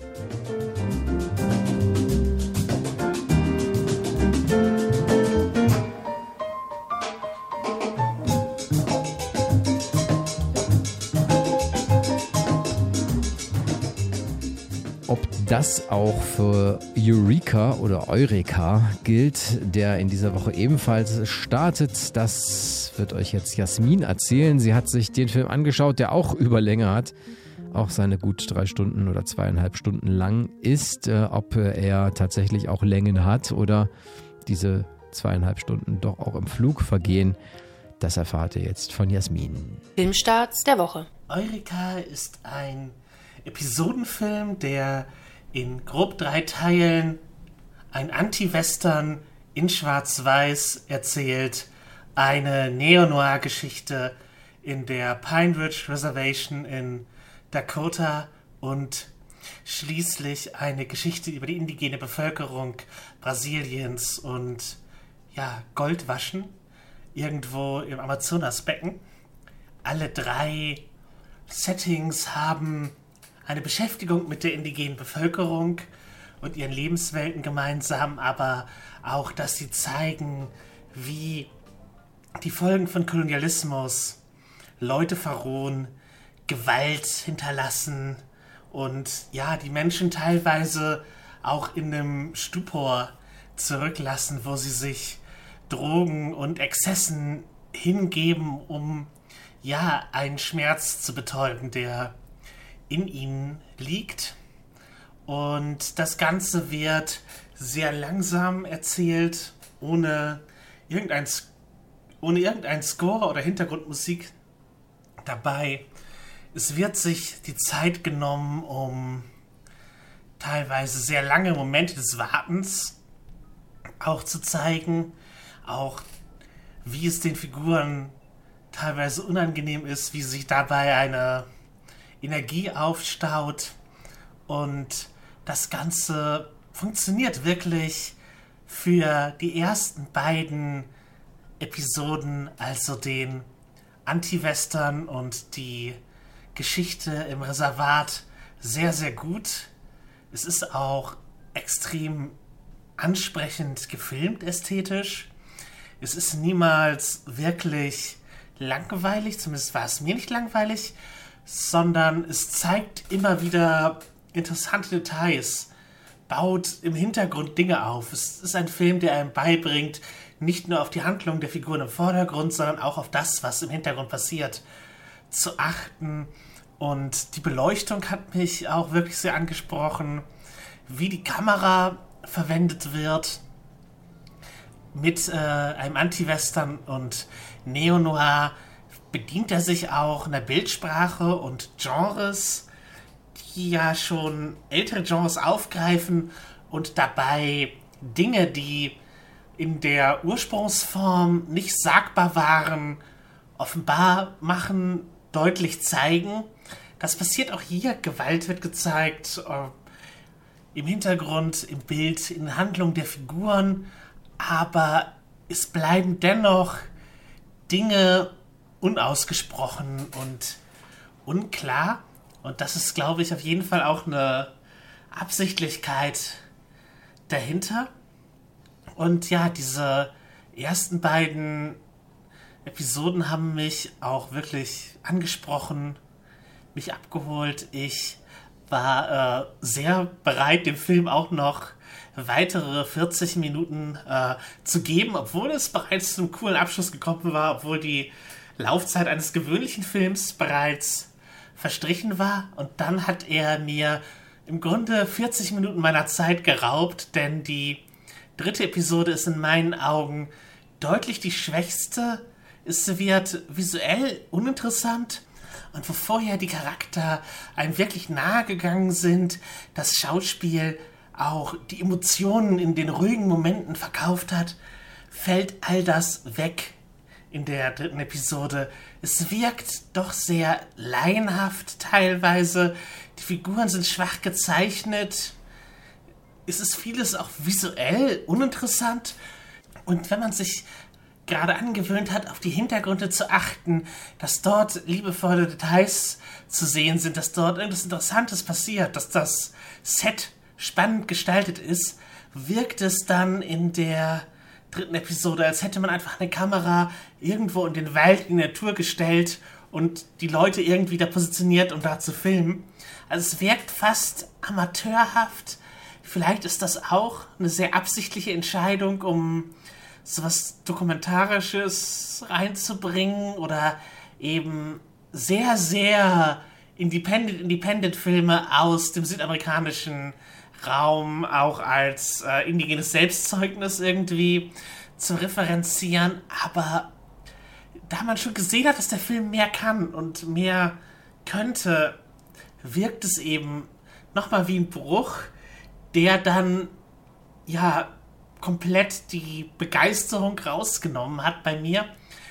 Speaker 2: Ob das auch für Eureka oder Eureka gilt, der in dieser Woche ebenfalls startet, das wird euch jetzt Jasmin erzählen. Sie hat sich den Film angeschaut, der auch Überlänge hat, auch seine gut 3 Stunden oder 2,5 Stunden lang ist. Ob er tatsächlich auch Längen hat oder diese 2,5 Stunden doch auch im Flug vergehen, das erfahrt ihr jetzt von Jasmin.
Speaker 1: Filmstarts der Woche.
Speaker 9: Eureka ist ein Episodenfilm, der in grob 3 Teilen ein Anti-Western in Schwarz-Weiß erzählt, eine Neo-Noir-Geschichte in der Pine Ridge Reservation in Dakota und schließlich eine Geschichte über die indigene Bevölkerung Brasiliens und Goldwaschen irgendwo im Amazonasbecken. Alle 3 Settings haben eine Beschäftigung mit der indigenen Bevölkerung, und ihren Lebenswelten gemeinsam, aber auch, dass sie zeigen, wie die Folgen von Kolonialismus Leute verrohen, Gewalt hinterlassen und ja, die Menschen teilweise auch in einem Stupor zurücklassen, wo sie sich Drogen und Exzessen hingeben, um ja einen Schmerz zu betäuben, der in ihnen liegt. Und das Ganze wird sehr langsam erzählt, ohne irgendein Score oder Hintergrundmusik dabei. Es wird sich die Zeit genommen, um teilweise sehr lange Momente des Wartens auch zu zeigen, auch wie es den Figuren teilweise unangenehm ist, wie sich dabei eine Energie aufstaut, und das Ganze funktioniert wirklich für die ersten beiden Episoden, also den Anti-Western und die Geschichte im Reservat, sehr, sehr gut. Es ist auch extrem ansprechend gefilmt, ästhetisch. Es ist niemals wirklich langweilig, zumindest war es mir nicht langweilig, sondern es zeigt immer wieder interessante Details, baut im Hintergrund Dinge auf. Es ist ein Film, der einem beibringt, nicht nur auf die Handlung der Figuren im Vordergrund, sondern auch auf das, was im Hintergrund passiert, zu achten. Und die Beleuchtung hat mich auch wirklich sehr angesprochen, wie die Kamera verwendet wird. Mit einem Anti-Western und Neo-Noir bedient er sich auch einer Bildsprache und Genres, die ja schon ältere Genres aufgreifen und dabei Dinge, die in der Ursprungsform nicht sagbar waren, offenbar machen, deutlich zeigen. Das passiert auch hier. Gewalt wird gezeigt, im Hintergrund, im Bild, in der Handlung der Figuren, aber es bleiben dennoch Dinge unausgesprochen und unklar. Und das ist, glaube ich, auf jeden Fall auch eine Absichtlichkeit dahinter. Und ja, diese ersten beiden Episoden haben mich auch wirklich angesprochen, mich abgeholt. Ich war sehr bereit, dem Film auch noch weitere 40 Minuten zu geben, obwohl es bereits zum coolen Abschluss gekommen war, obwohl die Laufzeit eines gewöhnlichen Films bereits verstrichen war. Und dann hat er mir im Grunde 40 Minuten meiner Zeit geraubt, denn die dritte Episode ist in meinen Augen deutlich die schwächste. Es wird visuell uninteressant, und wo vorher die Charakter einem wirklich nahe gegangen sind, das Schauspiel auch die Emotionen in den ruhigen Momenten verkauft hat, fällt all das weg in der dritten Episode. Es wirkt doch sehr laienhaft teilweise. Die Figuren sind schwach gezeichnet. Es ist vieles auch visuell uninteressant. Und wenn man sich gerade angewöhnt hat, auf die Hintergründe zu achten, dass dort liebevolle Details zu sehen sind, dass dort irgendwas Interessantes passiert, dass das Set spannend gestaltet ist, wirkt es dann in der dritten Episode, als hätte man einfach eine Kamera irgendwo in den Wald, in die Natur gestellt und die Leute irgendwie da positioniert, um da zu filmen. Also es wirkt fast amateurhaft. Vielleicht ist das auch eine sehr absichtliche Entscheidung, um sowas Dokumentarisches reinzubringen oder eben sehr, sehr Independent-Filme aus dem südamerikanischen Raum auch als indigenes Selbstzeugnis irgendwie zu referenzieren. Aber da man schon gesehen hat, dass der Film mehr kann und mehr könnte, wirkt es eben nochmal wie ein Bruch, der dann ja komplett die Begeisterung rausgenommen hat bei mir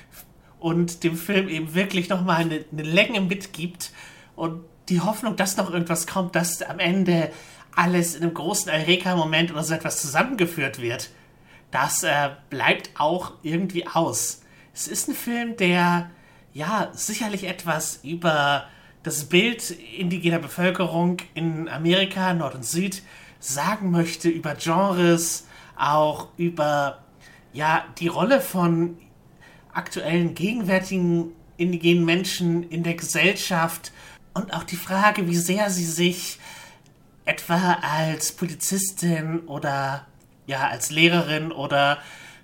Speaker 9: und dem Film eben wirklich nochmal eine Länge mitgibt und die Hoffnung, dass noch irgendwas kommt, dass am Ende alles in einem großen Eureka-Moment oder so etwas zusammengeführt wird, das bleibt auch irgendwie aus. Es ist ein Film, der ja sicherlich etwas über das Bild indigener Bevölkerung in Amerika, Nord und Süd, sagen möchte über Genres, auch über die Rolle von aktuellen, gegenwärtigen indigenen Menschen in der Gesellschaft und auch die Frage, wie sehr sie sich etwa als Polizistin oder als Lehrerin oder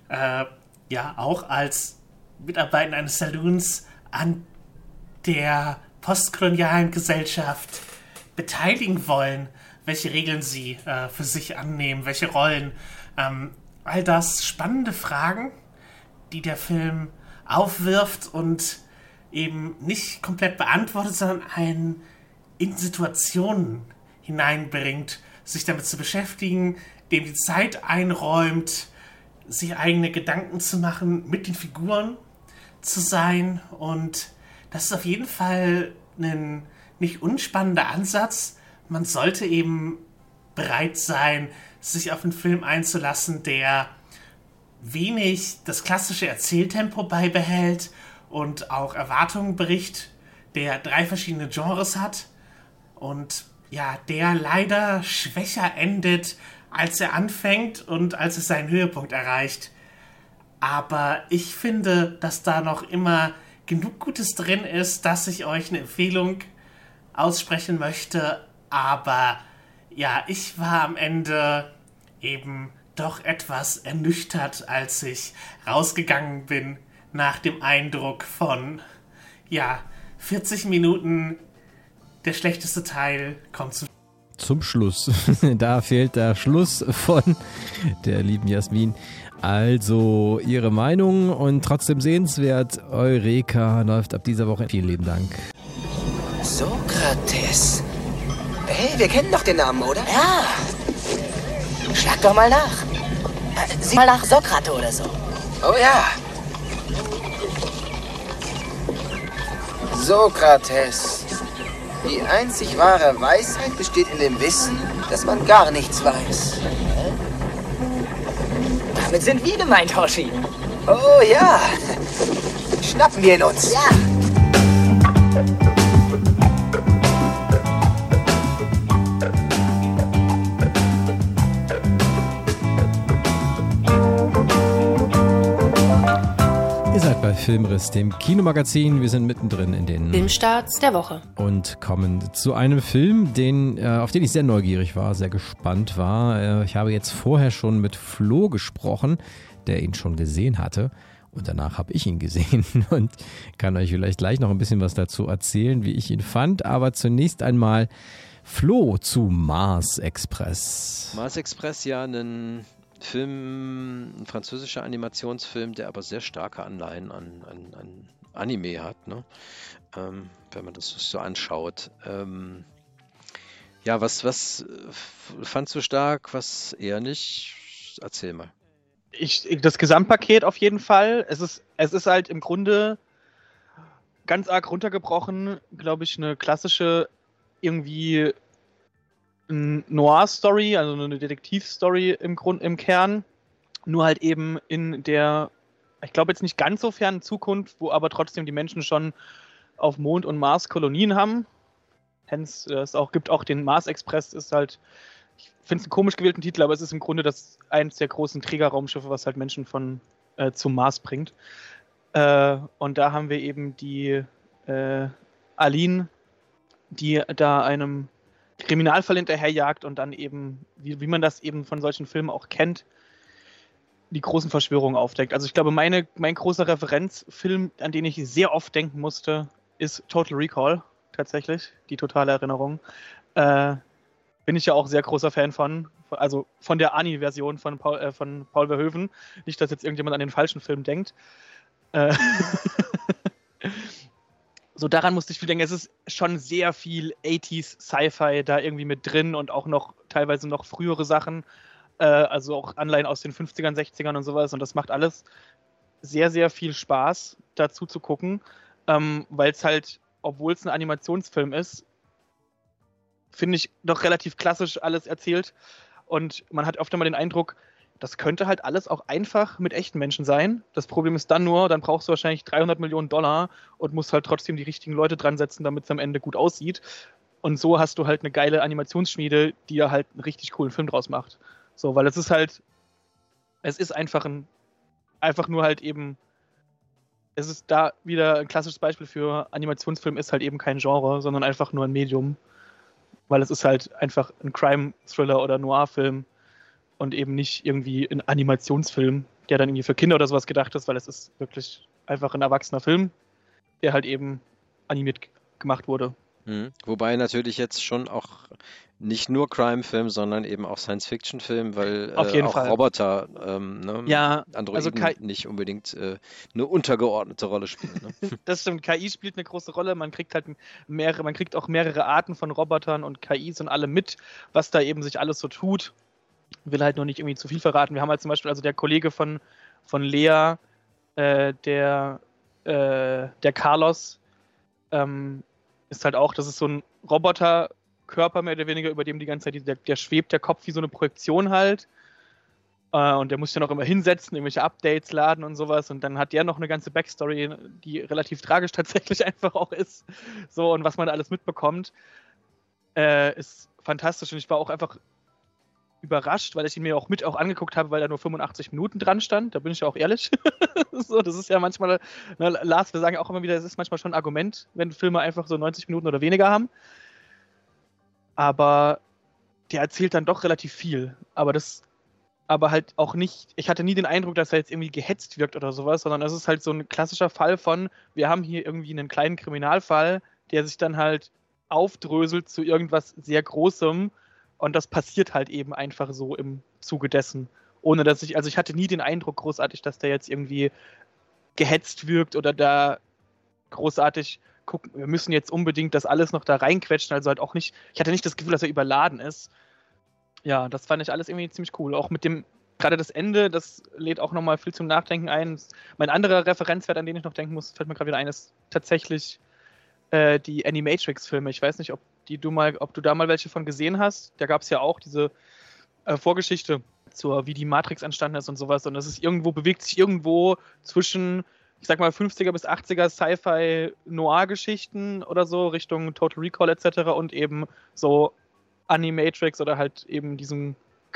Speaker 9: auch als Mitarbeiter eines Saloons an der postkolonialen Gesellschaft beteiligen wollen, welche Regeln sie für sich annehmen, welche Rollen. All das spannende Fragen, die der Film aufwirft und eben nicht komplett beantwortet, sondern einen in Situationen hineinbringt, sich damit zu beschäftigen, dem die Zeit einräumt, sich eigene Gedanken zu machen, mit den Figuren zu sein. Und das ist auf jeden Fall ein nicht unspannender Ansatz. Man sollte eben bereit sein, sich auf einen Film einzulassen, der wenig das klassische Erzähltempo beibehält und auch Erwartungen bricht, der 3 verschiedene Genres hat und der leider schwächer endet, als er anfängt und als es seinen Höhepunkt erreicht. Aber ich finde, dass da noch immer genug Gutes drin ist, dass ich euch eine Empfehlung aussprechen möchte. Aber ich war am Ende eben doch etwas ernüchtert, als ich rausgegangen bin nach dem Eindruck von 40 Minuten. Der schlechteste Teil kommt
Speaker 2: zum Schluss. Da fehlt der Schluss von der lieben Jasmin. Also ihre Meinung und trotzdem sehenswert. Eureka läuft ab dieser Woche. Vielen lieben Dank.
Speaker 10: Sokrates. Hey, wir kennen doch den Namen, oder? Ja. Schlag doch mal nach. Sieh mal nach Sokrates oder so. Oh ja. Sokrates. Die einzig wahre Weisheit besteht in dem Wissen, dass man gar nichts weiß. Damit sind wir gemeint, Hoshi. Oh ja. Schnappen wir ihn uns. Ja.
Speaker 2: Bei Filmriss, dem Kinomagazin. Wir sind mittendrin in den
Speaker 1: Filmstarts der Woche
Speaker 2: und kommen zu einem Film, auf den ich sehr neugierig war, sehr gespannt war. Ich habe jetzt vorher schon mit Flo gesprochen, der ihn schon gesehen hatte, und danach habe ich ihn gesehen und kann euch vielleicht gleich noch ein bisschen was dazu erzählen, wie ich ihn fand. Aber zunächst einmal Flo zu Mars Express.
Speaker 7: Mars Express, ein französischer Animationsfilm, der aber sehr starke Anleihen an Anime hat, ne? Wenn man das so anschaut. Was fandst du stark, was eher nicht? Erzähl mal.
Speaker 6: Das Gesamtpaket auf jeden Fall. Es ist halt im Grunde ganz arg runtergebrochen, glaube ich, eine klassische irgendwie Noir-Story, also eine Detektiv-Story im Kern, nur halt eben in der, ich glaube jetzt nicht ganz so fernen Zukunft, wo aber trotzdem die Menschen schon auf Mond und Mars Kolonien haben. Hence, gibt auch den Mars Express, ist halt, ich finde es einen komisch gewählten Titel, aber es ist im Grunde eins der großen Trägerraumschiffe, was halt Menschen zum Mars bringt. Und da haben wir eben die Aline, die da einem Kriminalfall hinterherjagt und dann eben, wie man das eben von solchen Filmen auch kennt, die großen Verschwörungen aufdeckt. Also ich glaube, mein großer Referenzfilm, an den ich sehr oft denken musste, ist Total Recall, tatsächlich, die totale Erinnerung. Bin ich ja auch sehr großer Fan von der Ani-Version von Paul Verhoeven. Nicht, dass jetzt irgendjemand an den falschen Film denkt. So, daran musste ich viel denken. Es ist schon sehr viel 80s Sci-Fi da irgendwie mit drin und auch noch teilweise noch frühere Sachen. Also auch Anleihen aus den 50ern, 60ern und sowas. Und das macht alles sehr, sehr viel Spaß, dazu zu gucken. Weil es halt, obwohl es ein Animationsfilm ist, finde ich doch relativ klassisch alles erzählt. Und man hat oft immer den Eindruck, das könnte halt alles auch einfach mit echten Menschen sein. Das Problem ist dann brauchst du wahrscheinlich $300 Millionen und musst halt trotzdem die richtigen Leute dran setzen, damit es am Ende gut aussieht. Und so hast du halt eine geile Animationsschmiede, die ja halt einen richtig coolen Film draus macht. So, weil es ist einfach nur halt eben, es ist da wieder ein klassisches Beispiel für Animationsfilm ist halt eben kein Genre, sondern einfach nur ein Medium. Weil es ist halt einfach ein Crime-Thriller oder Noir-Film und eben nicht irgendwie ein Animationsfilm, der dann irgendwie für Kinder oder sowas gedacht ist, weil es ist wirklich einfach ein erwachsener Film, der halt eben animiert gemacht wurde.
Speaker 7: Wobei natürlich jetzt schon auch nicht nur Crime-Film, sondern eben auch Science-Fiction-Film, weil
Speaker 6: Auf jeden
Speaker 7: auch
Speaker 6: Fall.
Speaker 7: Roboter,
Speaker 6: Ja,
Speaker 7: Androiden
Speaker 6: also
Speaker 7: nicht unbedingt eine untergeordnete Rolle spielen. Ne?
Speaker 6: Das stimmt, KI spielt eine große Rolle. Man kriegt auch mehrere Arten von Robotern und KIs und alle mit, was da eben sich alles so tut. Will halt nur nicht irgendwie zu viel verraten. Wir haben halt zum Beispiel, also der Kollege von Lea, der Carlos, ist halt auch, das ist so ein Roboterkörper mehr oder weniger, über dem die ganze Zeit, der schwebt der Kopf wie so eine Projektion halt. Und der muss ja noch immer hinsetzen, irgendwelche Updates laden und sowas. Und dann hat der noch eine ganze Backstory, die relativ tragisch tatsächlich einfach auch ist. So, und was man da alles mitbekommt, ist fantastisch. Und ich war auch einfach überrascht, weil ich ihn mir auch angeguckt habe, weil da nur 85 Minuten dran stand. Da bin ich ja auch ehrlich. So, das ist ja manchmal, Lars, wir sagen auch immer wieder, das ist manchmal schon ein Argument, wenn Filme einfach so 90 Minuten oder weniger haben. Aber der erzählt dann doch relativ viel. Aber halt auch nicht, ich hatte nie den Eindruck, dass er jetzt irgendwie gehetzt wirkt oder sowas, sondern es ist halt so ein klassischer Fall von, wir haben hier irgendwie einen kleinen Kriminalfall, der sich dann halt aufdröselt zu irgendwas sehr Großem und das passiert halt eben einfach so im Zuge dessen. Ohne dass ich hatte nie den Eindruck großartig, dass der jetzt irgendwie gehetzt wirkt oder da großartig gucken, wir müssen jetzt unbedingt das alles noch da reinquetschen, also halt auch nicht, ich hatte nicht das Gefühl, dass er überladen ist. Ja, das fand ich alles irgendwie ziemlich cool. Auch mit dem, gerade das Ende, das lädt auch nochmal viel zum Nachdenken ein. Mein anderer Referenzwert, an den ich noch denken muss, fällt mir gerade wieder ein, ist tatsächlich die Animatrix-Filme. Ich weiß nicht, ob du da mal welche von gesehen hast. Da gab es ja auch diese Vorgeschichte wie die Matrix entstanden ist und sowas. Und es ist bewegt sich irgendwo zwischen, ich sag mal, 50er bis 80er Sci-Fi-Noir-Geschichten oder so, Richtung Total Recall etc. und eben so Animatrix oder halt eben diesen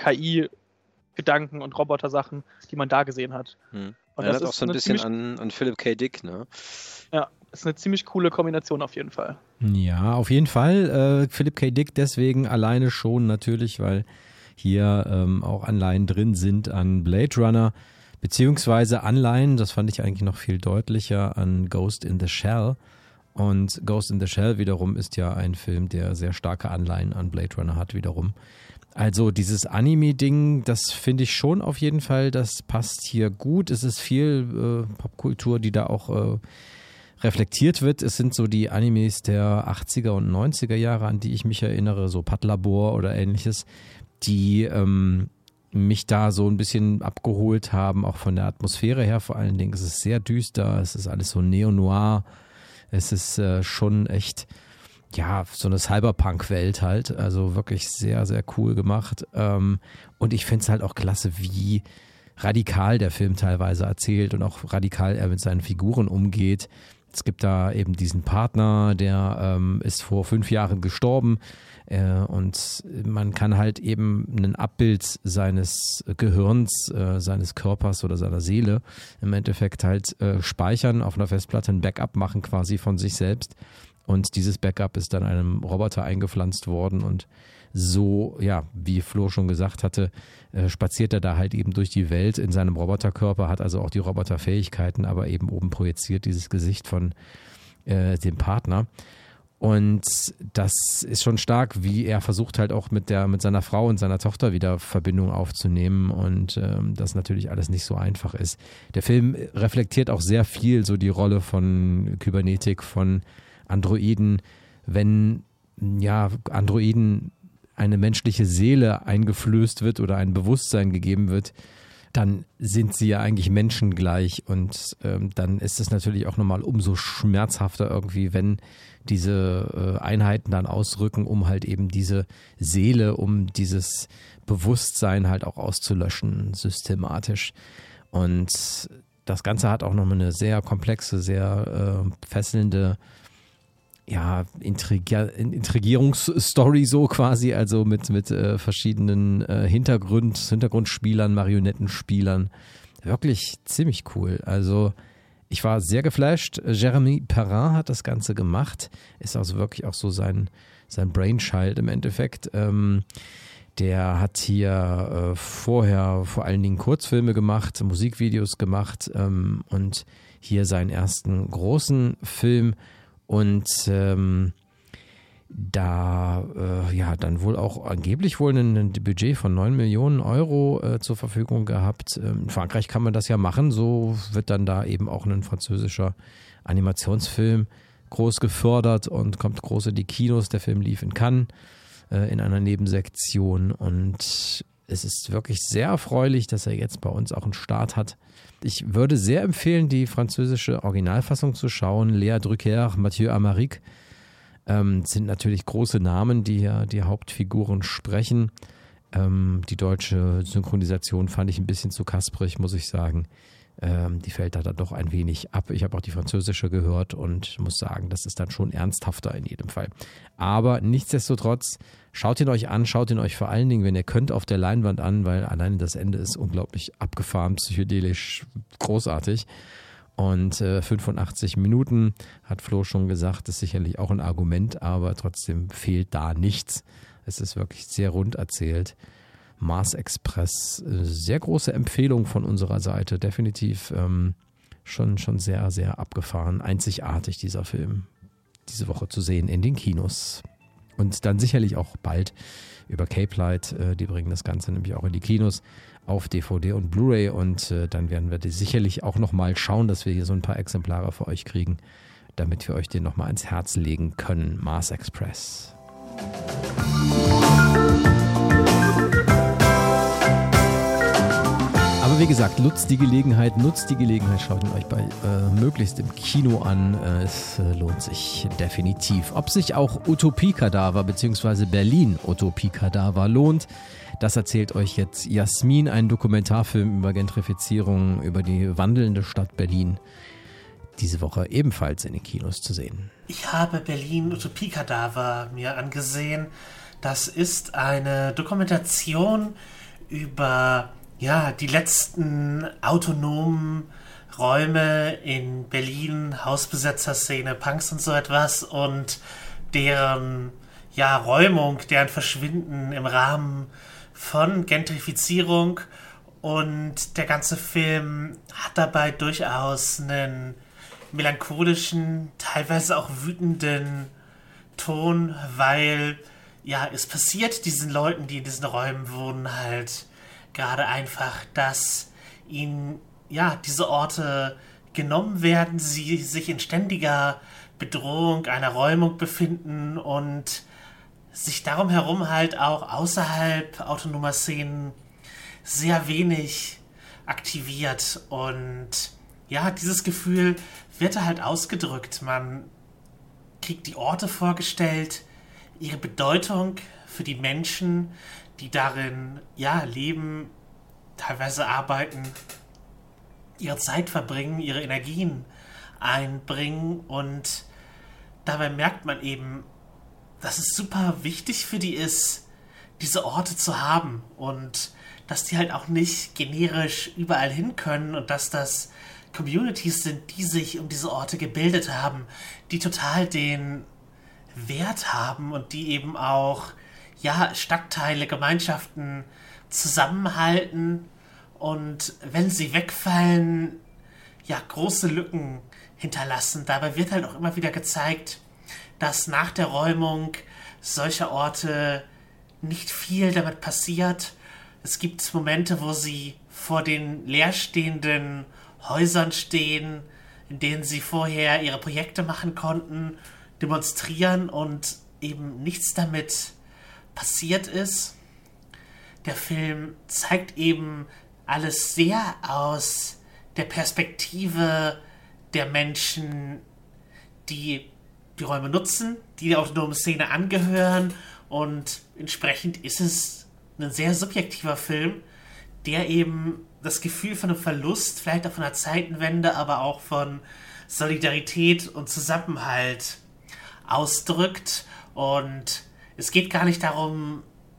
Speaker 6: KI-Gedanken und Roboter-Sachen, die man da gesehen hat.
Speaker 7: Und das ist auch so ein bisschen an Philip K. Dick, ne?
Speaker 6: Ja, ist eine ziemlich coole Kombination auf jeden Fall.
Speaker 2: Ja, auf jeden Fall. Philip K. Dick deswegen alleine schon natürlich, weil hier auch Anleihen drin sind an Blade Runner, beziehungsweise Anleihen, das fand ich eigentlich noch viel deutlicher, an Ghost in the Shell. Und Ghost in the Shell wiederum ist ja ein Film, der sehr starke Anleihen an Blade Runner hat wiederum. Also dieses Anime-Ding, das finde ich schon auf jeden Fall, das passt hier gut. Es ist viel Popkultur, die da auch reflektiert wird. Es sind so die Animes der 80er und 90er Jahre, an die ich mich erinnere, so Patlabor oder ähnliches, die mich da so ein bisschen abgeholt haben, auch von der Atmosphäre her vor allen Dingen. Es ist sehr düster, es ist alles so neo-noir. Es ist schon echt, ja, so eine Cyberpunk-Welt halt. Also wirklich sehr, sehr cool gemacht. Und ich finde es halt auch klasse, wie radikal der Film teilweise erzählt und auch radikal er mit seinen Figuren umgeht. Es gibt da eben diesen Partner, der ist vor 5 Jahren gestorben. Und man kann halt eben ein Abbild seines Gehirns, seines Körpers oder seiner Seele im Endeffekt halt speichern, auf einer Festplatte ein Backup machen quasi von sich selbst. Und dieses Backup ist dann einem Roboter eingepflanzt worden und so, ja, wie Flo schon gesagt hatte, spaziert er da halt eben durch die Welt in seinem Roboterkörper, hat also auch die Roboterfähigkeiten, aber eben oben projiziert dieses Gesicht von dem Partner. Und das ist schon stark, wie er versucht halt auch mit seiner Frau und seiner Tochter wieder Verbindung aufzunehmen und das natürlich alles nicht so einfach ist. Der Film reflektiert auch sehr viel so die Rolle von Kybernetik, von Androiden. Wenn ja Androiden eine menschliche Seele eingeflößt wird oder ein Bewusstsein gegeben wird, dann sind sie ja eigentlich menschengleich und dann ist es natürlich auch nochmal umso schmerzhafter irgendwie, wenn diese Einheiten dann ausrücken, um halt eben diese Seele, um dieses Bewusstsein halt auch auszulöschen, systematisch. Und das Ganze hat auch nochmal eine sehr komplexe, sehr fesselnde Intrigierungsstory so quasi, also mit verschiedenen Hintergrundspielern, Marionettenspielern. Wirklich ziemlich cool. Also ich war sehr geflasht. Jeremy Perrin hat das Ganze gemacht. Ist also wirklich auch so sein Brainchild im Endeffekt. Der hat hier vorher vor allen Dingen Kurzfilme gemacht, Musikvideos gemacht und hier seinen ersten großen Film. Und dann wohl auch angeblich ein Budget von 9 Millionen Euro zur Verfügung gehabt. In Frankreich kann man das ja machen, so wird dann da eben auch ein französischer Animationsfilm groß gefördert und kommt groß in die Kinos. Der Film lief in Cannes in einer Nebensektion und es ist wirklich sehr erfreulich, dass er jetzt bei uns auch einen Start hat. Ich würde sehr empfehlen, die französische Originalfassung zu schauen. Léa Drucker, Mathieu Amalric sind natürlich große Namen, die ja die Hauptfiguren sprechen. Die deutsche Synchronisation fand ich ein bisschen zu kasprig, muss ich sagen. Die fällt da dann doch ein wenig ab. Ich habe auch die französische gehört und muss sagen, das ist dann schon ernsthafter in jedem Fall. Aber nichtsdestotrotz, schaut ihn euch an, schaut ihn euch vor allen Dingen, wenn ihr könnt, auf der Leinwand an, weil alleine das Ende ist unglaublich abgefahren, psychedelisch, großartig. Und 85 Minuten, hat Flo schon gesagt, ist sicherlich auch ein Argument, aber trotzdem fehlt da nichts. Es ist wirklich sehr rund erzählt. Mars Express, sehr große Empfehlung von unserer Seite, definitiv schon sehr, sehr abgefahren, einzigartig dieser Film, diese Woche zu sehen in den Kinos. Und dann sicherlich auch bald über Cape Light, die bringen das Ganze nämlich auch in die Kinos auf DVD und Blu-ray und dann werden wir sicherlich auch nochmal schauen, dass wir hier so ein paar Exemplare für euch kriegen, damit wir euch den nochmal ans Herz legen können. Mars Express. Aber wie gesagt, nutzt die Gelegenheit, schaut ihn euch möglichst im Kino an. Es lohnt sich definitiv. Ob sich auch Utopie-Kadaver bzw. Berlin Utopie-Kadaver lohnt, das erzählt euch jetzt Jasmin, ein Dokumentarfilm über Gentrifizierung, über die wandelnde Stadt Berlin. Diese Woche ebenfalls in den Kinos zu sehen.
Speaker 9: Ich habe Berlin Utopie-Kadaver mir angesehen. Das ist eine Dokumentation über die letzten autonomen Räume in Berlin, Hausbesetzerszene, Punks und so etwas und deren Räumung, deren Verschwinden im Rahmen von Gentrifizierung. Und der ganze Film hat dabei durchaus einen melancholischen, teilweise auch wütenden Ton, weil es passiert diesen Leuten, die in diesen Räumen wohnen, halt gerade einfach, dass ihnen diese Orte genommen werden, sie sich in ständiger Bedrohung einer Räumung befinden und sich darum herum halt auch außerhalb autonomer Szenen sehr wenig aktiviert. Und dieses Gefühl wird halt ausgedrückt. Man kriegt die Orte vorgestellt, ihre Bedeutung für die Menschen, die darin leben, teilweise arbeiten, ihre Zeit verbringen, ihre Energien einbringen und dabei merkt man eben, dass es super wichtig für die ist, diese Orte zu haben und dass die halt auch nicht generisch überall hin können und dass das Communities sind, die sich um diese Orte gebildet haben, die total den Wert haben und die eben auch Stadtteile, Gemeinschaften zusammenhalten und wenn sie wegfallen, große Lücken hinterlassen. Dabei wird halt auch immer wieder gezeigt, dass nach der Räumung solcher Orte nicht viel damit passiert. Es gibt Momente, wo sie vor den leerstehenden Häusern stehen, in denen sie vorher ihre Projekte machen konnten, demonstrieren und eben nichts damit passiert ist. Der Film zeigt eben alles sehr aus der Perspektive der Menschen, die die Räume nutzen, die der autonomen Szene angehören und entsprechend ist es ein sehr subjektiver Film, der eben das Gefühl von einem Verlust, vielleicht auch von einer Zeitenwende, aber auch von Solidarität und Zusammenhalt ausdrückt. Und es geht gar nicht darum,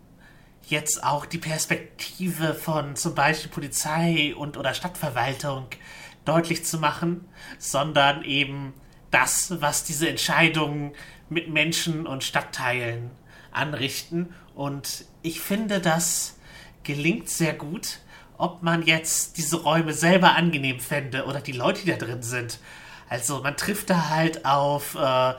Speaker 9: jetzt auch die Perspektive von zum Beispiel Polizei oder Stadtverwaltung deutlich zu machen, sondern eben das, was diese Entscheidungen mit Menschen und Stadtteilen anrichten. Und ich finde, das gelingt sehr gut, ob man jetzt diese Räume selber angenehm fände oder die Leute, die da drin sind. Also man trifft da halt auf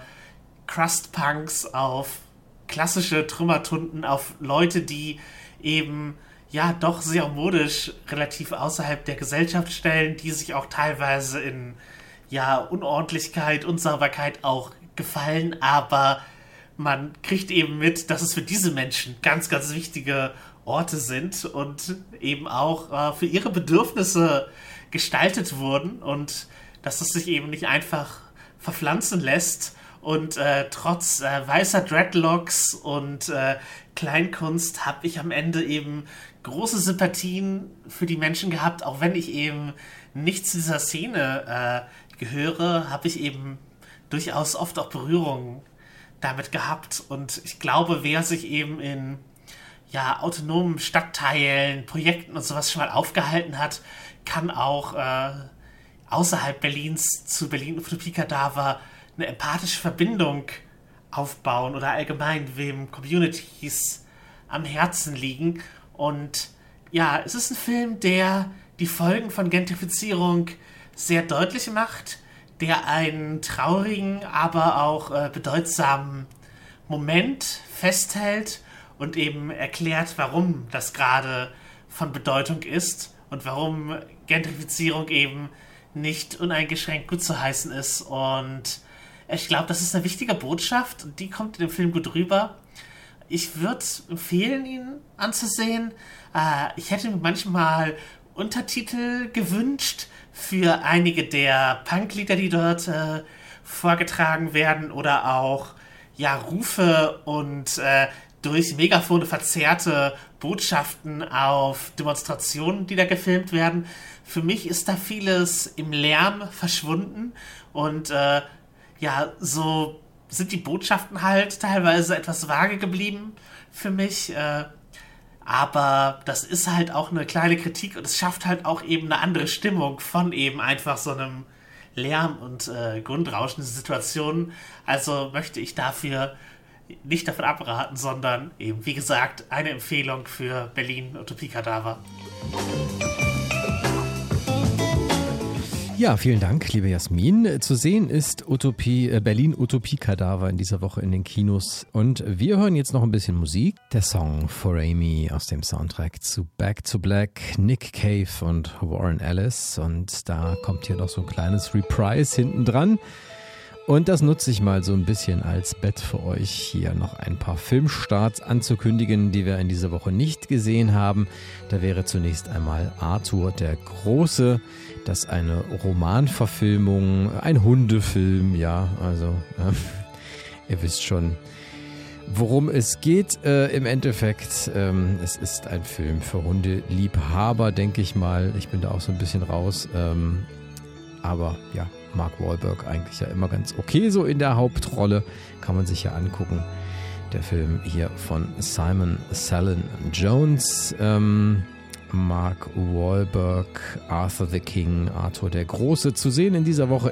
Speaker 9: Crust-Punks, auf klassische Trümmertunden, auf Leute, die eben ja doch sehr modisch relativ außerhalb der Gesellschaft stellen, die sich auch teilweise in ja Unordentlichkeit, Unsauberkeit auch gefallen, aber man kriegt eben mit, dass es für diese Menschen ganz, ganz wichtige Orte sind und eben auch für ihre Bedürfnisse gestaltet wurden und dass es sich eben nicht einfach verpflanzen lässt und trotz weißer Dreadlocks und Kleinkunst habe ich am Ende eben große Sympathien für die Menschen gehabt, auch wenn ich eben nicht zu dieser Szene gehöre, habe ich eben durchaus oft auch Berührungen damit gehabt und ich glaube, wer sich eben in ja, autonomen Stadtteilen, Projekten und sowas schon mal aufgehalten hat, kann auch außerhalb Berlins zu Berlin Utopie Kadaver eine empathische Verbindung aufbauen oder allgemein, wem Communities am Herzen liegen. Und ja, es ist ein Film, der die Folgen von Gentrifizierung sehr deutlich macht, der einen traurigen, aber auch bedeutsamen Moment festhält und eben erklärt, warum das gerade von Bedeutung ist und warum Gentrifizierung eben nicht uneingeschränkt gut zu heißen ist. Und ich glaube, das ist eine wichtige Botschaft und die kommt in dem Film gut rüber. Ich würde empfehlen, ihn anzusehen. Ich hätte mir manchmal Untertitel gewünscht für einige der Punklieder, die dort vorgetragen werden oder auch ja, Rufe und durch Megafone verzerrte Botschaften auf Demonstrationen, die da gefilmt werden. Für mich ist da vieles im Lärm verschwunden und ja, so sind die Botschaften halt teilweise etwas vage geblieben für mich, aber das ist halt auch eine kleine Kritik und es schafft halt auch eben eine andere Stimmung von eben einfach so einem Lärm und Grundrauschen in Situationen. Also möchte ich dafür nicht davon abraten, sondern eben, wie gesagt, eine Empfehlung für Berlin Utopie Kadaver.
Speaker 2: Ja, vielen Dank, liebe Jasmin. Zu sehen ist Berlin Utopie Kadaver in dieser Woche in den Kinos. Und wir hören jetzt noch ein bisschen Musik. Der Song For Amy aus dem Soundtrack zu Back to Black, Nick Cave und Warren Ellis. Und da kommt hier noch so ein kleines Reprise hinten dran. Und das nutze ich mal so ein bisschen als Bett für euch, hier noch ein paar Filmstarts anzukündigen, die wir in dieser Woche nicht gesehen haben. Da wäre zunächst einmal Arthur der Große. Das ist eine Romanverfilmung, ein Hundefilm, ja, also ihr wisst schon, worum es geht. Im Endeffekt, es ist ein Film für Hundeliebhaber, denke ich mal. Ich bin da auch so ein bisschen raus, aber ja, Mark Wahlberg eigentlich ja immer ganz okay so in der Hauptrolle, kann man sich ja angucken. Der Film hier von Simon Salin Jones, Mark Wahlberg, Arthur the King, Arthur der Große, zu sehen in dieser Woche.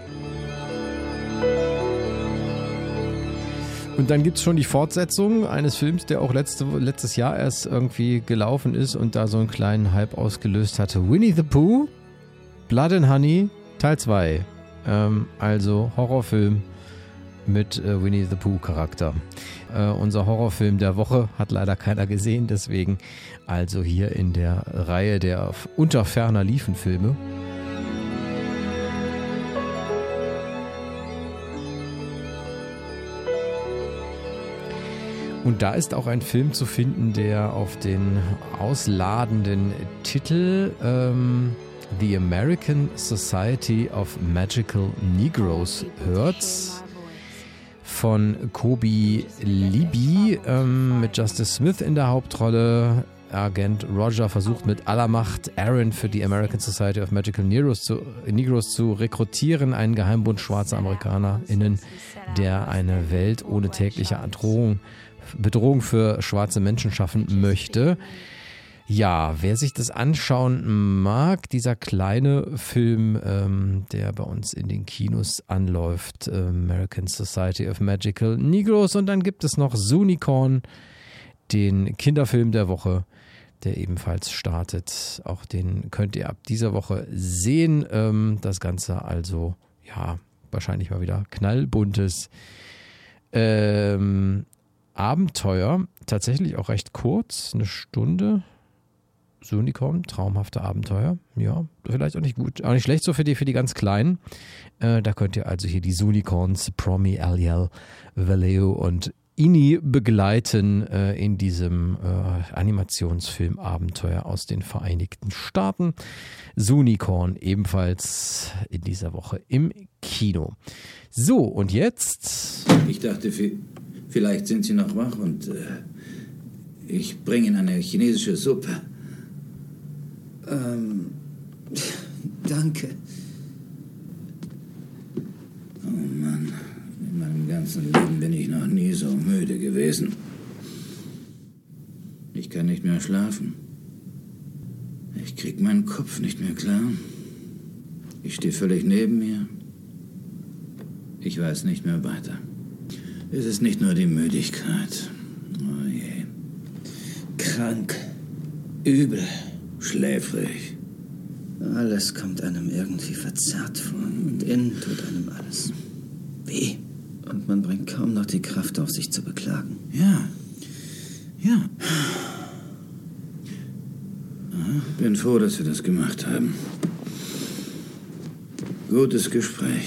Speaker 2: Und dann gibt es schon die Fortsetzung eines Films, der auch letztes Jahr erst irgendwie gelaufen ist und da so einen kleinen Hype ausgelöst hatte. Winnie the Pooh, Blood and Honey, Teil 2. Also Horrorfilm mit Winnie the Pooh Charakter. Unser Horrorfilm der Woche hat leider keiner gesehen, deswegen also hier in der Reihe der unter ferner liefen Filme. Und da ist auch ein Film zu finden, der auf den ausladenden Titel The American Society of Magical Negroes hört, von Kobe Libby mit Justice Smith in der Hauptrolle. Agent Roger versucht mit aller Macht Aaron für die American Society of Magical Negroes zu rekrutieren, einen Geheimbund schwarzer AmerikanerInnen, der eine Welt ohne tägliche Bedrohung für schwarze Menschen schaffen möchte. Ja, wer sich das anschauen mag, dieser kleine Film, der bei uns in den Kinos anläuft, American Society of Magical Negroes. Und dann gibt es noch Zoonicorn, den Kinderfilm der Woche, der ebenfalls startet. Auch den könnt ihr ab dieser Woche sehen. Das Ganze also, ja, wahrscheinlich mal wieder knallbuntes Abenteuer. Tatsächlich auch recht kurz, eine Stunde. Zoonicorn, traumhafte Abenteuer. Ja, vielleicht auch nicht schlecht so für die ganz Kleinen. Da könnt ihr also hier die Zoonicorns, Promi, Aliel, Vallejo und Ini begleiten in diesem Animationsfilm Abenteuer aus den Vereinigten Staaten. Zoonicorn ebenfalls in dieser Woche im Kino. So, und jetzt?
Speaker 11: Ich dachte, vielleicht sind Sie noch wach und ich bringe Ihnen eine chinesische Suppe. Danke. Oh Mann, in meinem ganzen Leben bin ich noch nie so müde gewesen. Ich kann nicht mehr schlafen. Ich krieg meinen Kopf nicht mehr klar. Ich stehe völlig neben mir. Ich weiß nicht mehr weiter. Es ist nicht nur die Müdigkeit. Oh je. Krank. Übel. Schläfrig. Alles kommt einem irgendwie verzerrt vor. Und innen tut einem alles weh. Und man bringt kaum noch die Kraft auf, sich zu beklagen. Ja. Bin froh, dass wir das gemacht haben. Gutes Gespräch.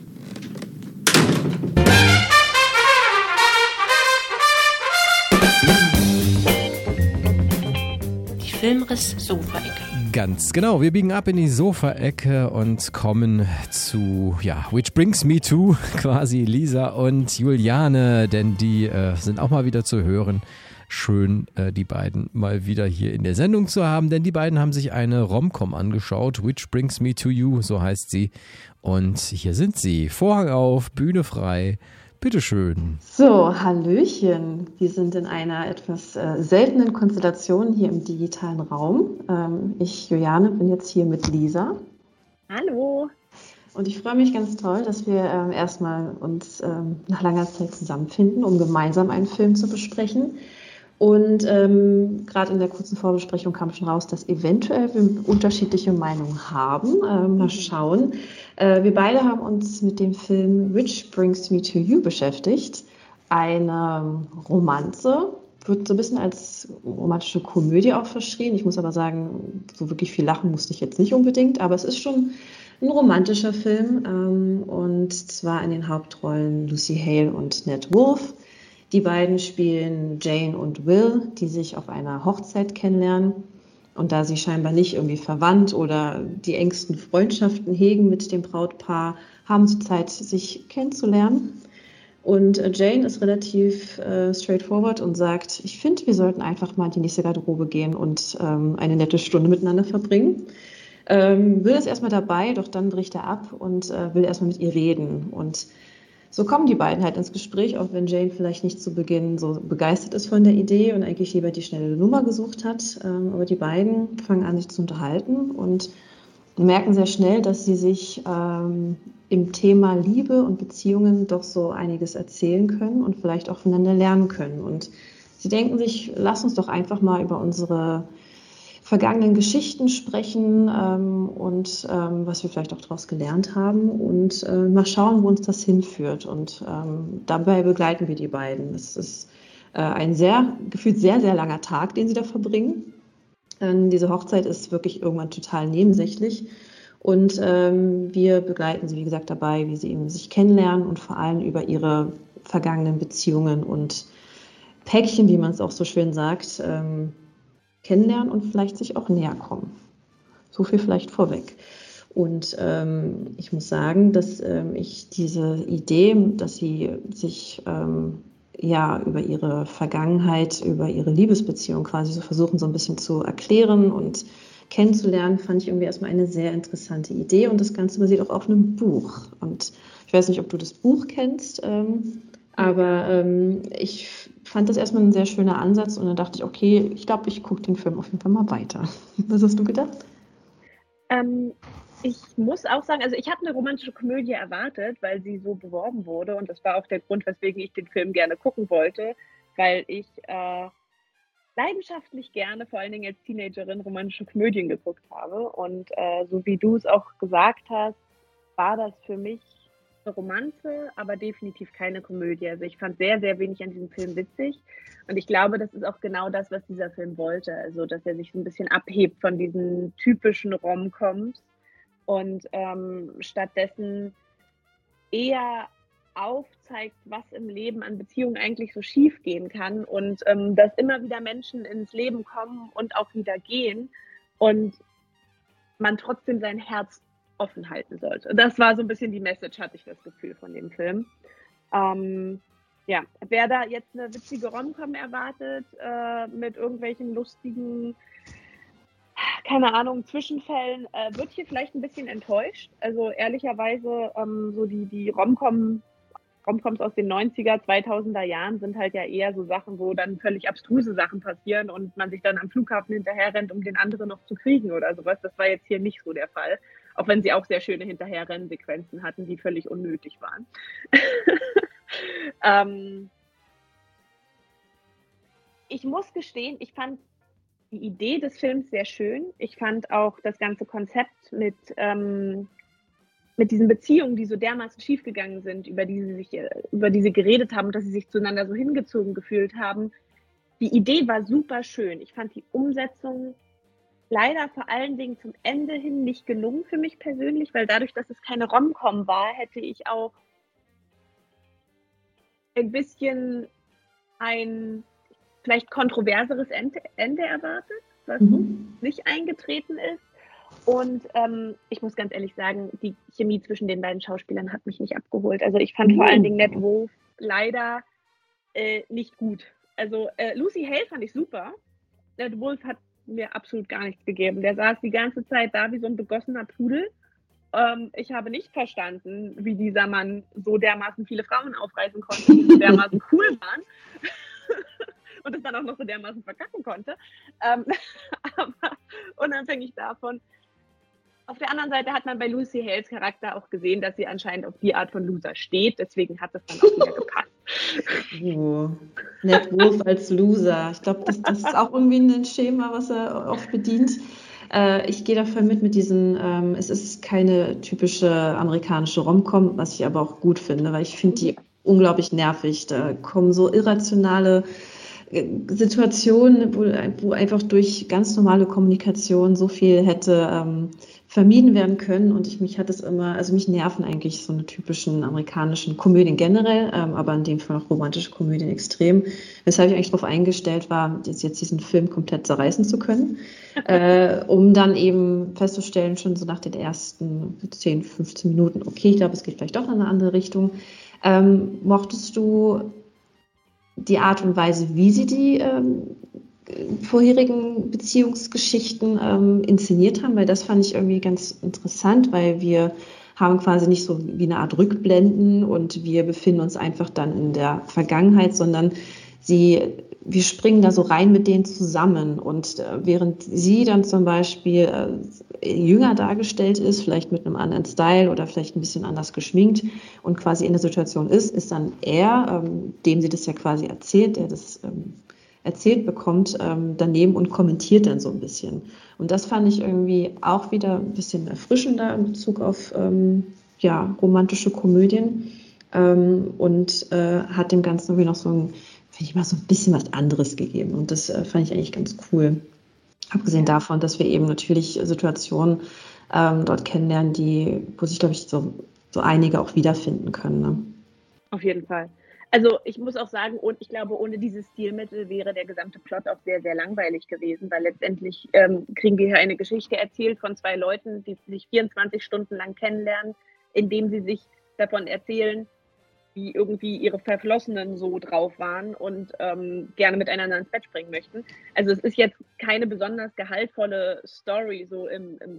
Speaker 1: Filmriss-Sofaecke.
Speaker 2: Ganz genau, wir biegen ab in die Sofaecke und kommen zu, Which Brings Me To, quasi Lisa und Juliane, denn die sind auch mal wieder zu hören. Schön, die beiden mal wieder hier in der Sendung zu haben, denn die beiden haben sich eine Rom-Com angeschaut, Which Brings Me To You, so heißt sie. Und hier sind sie, Vorhang auf, Bühne frei. Bitteschön.
Speaker 12: So, Hallöchen. Wir sind in einer etwas seltenen Konstellation hier im digitalen Raum. Ich, Juliane, bin jetzt hier mit Lisa.
Speaker 13: Hallo.
Speaker 12: Und ich freue mich ganz toll, dass wir erstmal uns nach langer Zeit zusammenfinden, um gemeinsam einen Film zu besprechen. Und gerade in der kurzen Vorbesprechung kam schon raus, dass eventuell wir unterschiedliche Meinungen haben. Mal schauen. Wir beide haben uns mit dem Film Which Brings Me To You beschäftigt. Eine Romanze, wird so ein bisschen als romantische Komödie auch verschrien. Ich muss aber sagen, so wirklich viel lachen musste ich jetzt nicht unbedingt, aber es ist schon ein romantischer Film. Und zwar in den Hauptrollen Lucy Hale und Ned Wolff. Die beiden spielen Jane und Will, die sich auf einer Hochzeit kennenlernen. Und da sie scheinbar nicht irgendwie verwandt oder die engsten Freundschaften hegen mit dem Brautpaar, haben sie Zeit, sich kennenzulernen. Und Jane ist relativ straightforward und sagt, ich finde, wir sollten einfach mal in die nächste Garderobe gehen und eine nette Stunde miteinander verbringen. Will ist erstmal dabei, doch dann bricht er ab und will erstmal mit ihr reden. Und so kommen die beiden halt ins Gespräch, auch wenn Jane vielleicht nicht zu Beginn so begeistert ist von der Idee und eigentlich lieber die schnelle Nummer gesucht hat. Aber die beiden fangen an, sich zu unterhalten und merken sehr schnell, dass sie sich im Thema Liebe und Beziehungen doch so einiges erzählen können und vielleicht auch voneinander lernen können. Und sie denken sich, lass uns doch einfach mal über unsere vergangenen Geschichten sprechen und was wir vielleicht auch daraus gelernt haben und mal schauen, wo uns das hinführt. Und dabei begleiten wir die beiden. Es ist ein gefühlt sehr, sehr langer Tag, den sie da verbringen. Diese Hochzeit ist wirklich irgendwann total nebensächlich. Und wir begleiten sie, wie gesagt, dabei, wie sie eben sich kennenlernen und vor allem über ihre vergangenen Beziehungen und Päckchen, wie man es auch so schön sagt, kennenlernen und vielleicht sich auch näher kommen. So viel vielleicht vorweg. Und ich muss sagen, dass ich diese Idee, dass sie sich über ihre Vergangenheit, über ihre Liebesbeziehung quasi so versuchen, so ein bisschen zu erklären und kennenzulernen, fand ich irgendwie erstmal eine sehr interessante Idee. Und das Ganze basiert auch auf einem Buch. Und ich weiß nicht, ob du das Buch kennst, aber ich fand das erstmal ein sehr schöner Ansatz. Und dann dachte ich, okay, ich glaube, ich gucke den Film auf jeden Fall mal weiter. Was hast du gedacht?
Speaker 13: Ich muss auch sagen, also ich habe eine romantische Komödie erwartet, weil sie so beworben wurde. Und das war auch der Grund, weswegen ich den Film gerne gucken wollte, weil ich leidenschaftlich gerne, vor allen Dingen als Teenagerin, romantische Komödien geguckt habe. Und so wie du es auch gesagt hast, war das für mich eine Romanze, aber definitiv keine Komödie. Also ich fand sehr, sehr wenig an diesem Film witzig. Und ich glaube, das ist auch genau das, was dieser Film wollte. Also, dass er sich so ein bisschen abhebt von diesen typischen Rom-Coms und stattdessen eher aufzeigt, was im Leben an Beziehungen eigentlich so schief gehen kann und dass immer wieder Menschen ins Leben kommen und auch wieder gehen und man trotzdem sein Herz offen halten sollte. Das war so ein bisschen die Message, hatte ich das Gefühl von dem Film. Ja, wer da jetzt eine witzige Rom-Com erwartet, mit irgendwelchen lustigen, keine Ahnung, Zwischenfällen, wird hier vielleicht ein bisschen enttäuscht. Also ehrlicherweise, so die Rom-Coms aus den 90er, 2000er Jahren sind halt ja eher so Sachen, wo dann völlig abstruse Sachen passieren und man sich dann am Flughafen hinterher rennt, um den anderen noch zu kriegen oder sowas. Das war jetzt hier nicht so der Fall. Auch wenn sie auch sehr schöne Hinterherrennsequenzen hatten, die völlig unnötig waren. Ich muss gestehen, ich fand die Idee des Films sehr schön. Ich fand auch das ganze Konzept mit diesen Beziehungen, die so dermaßen schiefgegangen sind, über die sie geredet haben und dass sie sich zueinander so hingezogen gefühlt haben. Die Idee war super schön. Ich fand die Umsetzung leider vor allen Dingen zum Ende hin nicht gelungen für mich persönlich, weil dadurch, dass es keine Rom-Com war, hätte ich auch ein bisschen ein vielleicht kontroverseres Ende erwartet, was nicht eingetreten ist. Und ich muss ganz ehrlich sagen, die Chemie zwischen den beiden Schauspielern hat mich nicht abgeholt. Also ich fand vor allen Dingen Ned Wolf leider nicht gut. Also Lucy Hale fand ich super. Ned Wolf hat mir absolut gar nichts gegeben. Der saß die ganze Zeit da wie so ein begossener Pudel. Ich habe nicht verstanden, wie dieser Mann so dermaßen viele Frauen aufreißen konnte, die so dermaßen cool waren. Und es dann auch noch so dermaßen verkacken konnte. Aber unabhängig davon, auf der anderen Seite hat man bei Lucy Hales Charakter auch gesehen, dass sie anscheinend auf die Art von Loser steht. Deswegen hat das dann auch wieder gepasst.
Speaker 12: Oh, Ned Wolf als Loser. Ich glaube, das ist auch irgendwie ein Schema, was er oft bedient. Ich gehe da voll mit diesen, es ist keine typische amerikanische Rom-Com, was ich aber auch gut finde, weil ich finde die unglaublich nervig. Da kommen so irrationale Situationen, wo einfach durch ganz normale Kommunikation so viel hätte vermieden werden können und mich nerven eigentlich so eine typischen amerikanischen Komödien generell, aber in dem Fall auch romantische Komödien extrem, weshalb ich eigentlich darauf eingestellt war, jetzt diesen Film komplett zerreißen zu können, um dann eben festzustellen, schon so nach den ersten 10, 15 Minuten, okay, ich glaube, es geht vielleicht doch in eine andere Richtung. Mochtest du die Art und Weise, wie sie die vorherigen Beziehungsgeschichten inszeniert haben, weil das fand ich irgendwie ganz interessant, weil wir haben quasi nicht so wie eine Art Rückblenden und wir befinden uns einfach dann in der Vergangenheit, sondern wir springen da so rein mit denen zusammen und während sie dann zum Beispiel jünger dargestellt ist, vielleicht mit einem anderen Style oder vielleicht ein bisschen anders geschminkt und quasi in der Situation ist dann er, dem sie das ja quasi erzählt, der das erzählt bekommt, daneben und kommentiert dann so ein bisschen. Und das fand ich irgendwie auch wieder ein bisschen erfrischender in Bezug auf romantische Komödien und hat dem Ganzen irgendwie noch so ein bisschen was anderes gegeben. Und das fand ich eigentlich ganz cool. Abgesehen davon, dass wir eben natürlich Situationen dort kennenlernen, wo sich, glaube ich, so einige auch wiederfinden können. Ne?
Speaker 13: Auf jeden Fall. Also ich muss auch sagen, und ich glaube, ohne dieses Stilmittel wäre der gesamte Plot auch sehr, sehr langweilig gewesen, weil letztendlich kriegen wir hier eine Geschichte erzählt von zwei Leuten, die sich 24 Stunden lang kennenlernen, indem sie sich davon erzählen, die irgendwie ihre Verflossenen so drauf waren und gerne miteinander ins Bett springen möchten. Also es ist jetzt keine besonders gehaltvolle Story so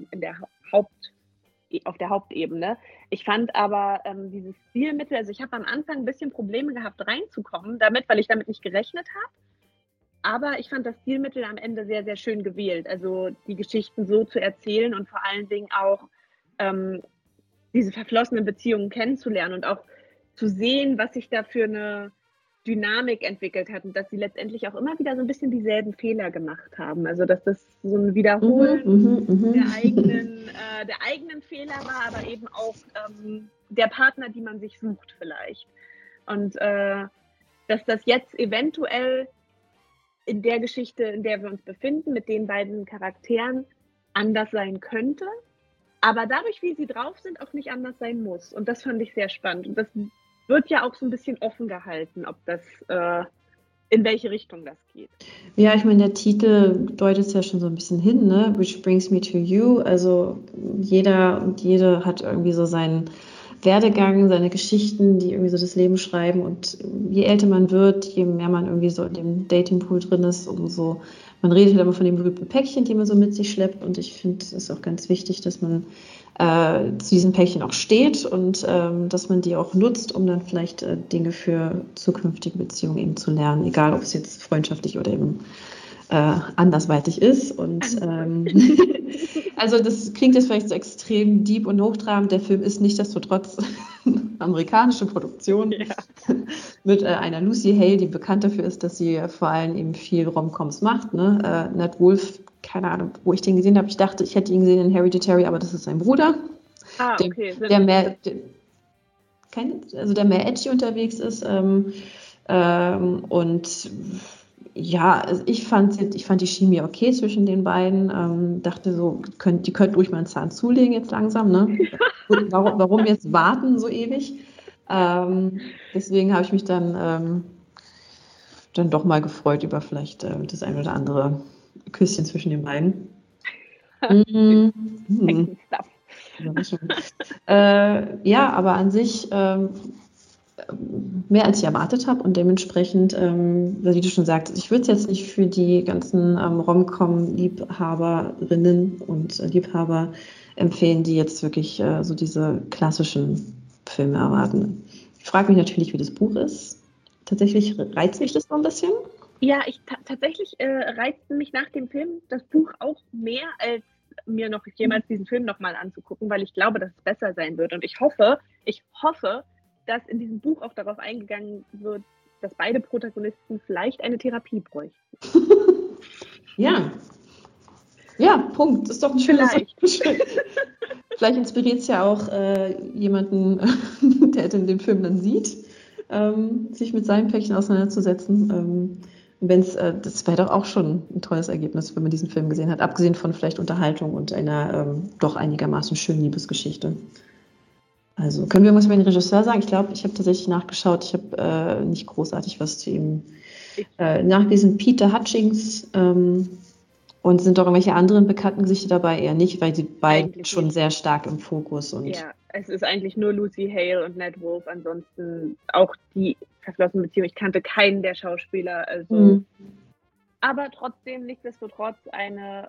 Speaker 13: auf der Hauptebene. Ich fand aber dieses Stilmittel, also ich habe am Anfang ein bisschen Probleme gehabt reinzukommen weil ich damit nicht gerechnet habe. Aber ich fand das Stilmittel am Ende sehr, sehr schön gewählt. Also die Geschichten so zu erzählen und vor allen Dingen auch diese verflossenen Beziehungen kennenzulernen und auch zu sehen, was sich da für eine Dynamik entwickelt hat und dass sie letztendlich auch immer wieder so ein bisschen dieselben Fehler gemacht haben. Also dass das so ein Wiederholen der eigenen Fehler war, aber eben auch der Partner, die man sich sucht vielleicht. Und dass das jetzt eventuell in der Geschichte, in der wir uns befinden, mit den beiden Charakteren anders sein könnte, aber dadurch, wie sie drauf sind, auch nicht anders sein muss. Und das fand ich sehr spannend. Und das wird ja auch so ein bisschen offen gehalten, ob das, in welche Richtung das geht.
Speaker 12: Ja, ich meine, der Titel deutet es ja schon so ein bisschen hin, ne? Which brings me to you. Also jeder und jede hat irgendwie so seinen Werdegang, seine Geschichten, die irgendwie so das Leben schreiben. Und je älter man wird, je mehr man irgendwie so in dem Datingpool drin ist, umso, man redet halt immer von dem berühmten Päckchen, die man so mit sich schleppt. Und ich finde, es ist auch ganz wichtig, dass man zu diesem Päckchen auch steht und dass man die auch nutzt, um dann vielleicht Dinge für zukünftige Beziehungen eben zu lernen, egal ob es jetzt freundschaftlich oder eben andersweitig ist. Und also das klingt jetzt vielleicht so extrem deep und hochtrabend. Der Film ist nichtsdestotrotz eine amerikanische Produktion mit einer Lucy Hale, die bekannt dafür ist, dass sie vor allem eben viel Rom-Coms macht. Ne? Nat Wolff, keine Ahnung, wo ich den gesehen habe. Ich dachte, ich hätte ihn gesehen in Hereditary, aber das ist sein Bruder.
Speaker 13: Okay.
Speaker 12: Der mehr edgy unterwegs ist. Und ja, also ich fand die Chemie okay zwischen den beiden. Dachte so, die könnten ruhig mal einen Zahn zulegen jetzt langsam. Ne? Warum jetzt warten so ewig? Deswegen habe ich mich dann doch mal gefreut über vielleicht das ein oder andere Küsschen zwischen den beiden. Ja, aber an sich mehr als ich erwartet habe und dementsprechend, wie du schon sagst, ich würde es jetzt nicht für die ganzen Rom-Com-Liebhaberinnen und Liebhaber empfehlen, die jetzt wirklich so diese klassischen Filme erwarten. Ich frage mich natürlich, wie das Buch ist. Tatsächlich reizt mich das so ein bisschen.
Speaker 13: Ja, tatsächlich reizte mich nach dem Film das Buch auch mehr, als mir noch jemals diesen Film nochmal anzugucken, weil ich glaube, dass es besser sein wird. Und ich hoffe, dass in diesem Buch auch darauf eingegangen wird, dass beide Protagonisten vielleicht eine Therapie bräuchten.
Speaker 12: Ja, Punkt. Das ist doch ein schönes. Vielleicht inspiriert es ja auch jemanden, der den Film dann sieht, sich mit seinem Päckchen auseinanderzusetzen. Das wäre doch auch schon ein tolles Ergebnis, wenn man diesen Film gesehen hat, abgesehen von vielleicht Unterhaltung und einer doch einigermaßen schönen Liebesgeschichte. Also können wir was über den Regisseur sagen? Ich glaube, ich habe tatsächlich nachgeschaut, ich habe nicht großartig was zu ihm nachgelesen. Peter Hutchings und sind doch irgendwelche anderen bekannten Gesichter dabei? Eher nicht, weil die beiden schon sehr stark im Fokus sind.
Speaker 13: Ja, es ist eigentlich nur Lucy Hale und Nat Wolff, ansonsten auch die verflossene Beziehung. Ich kannte keinen der Schauspieler, also aber trotzdem, nichtsdestotrotz eine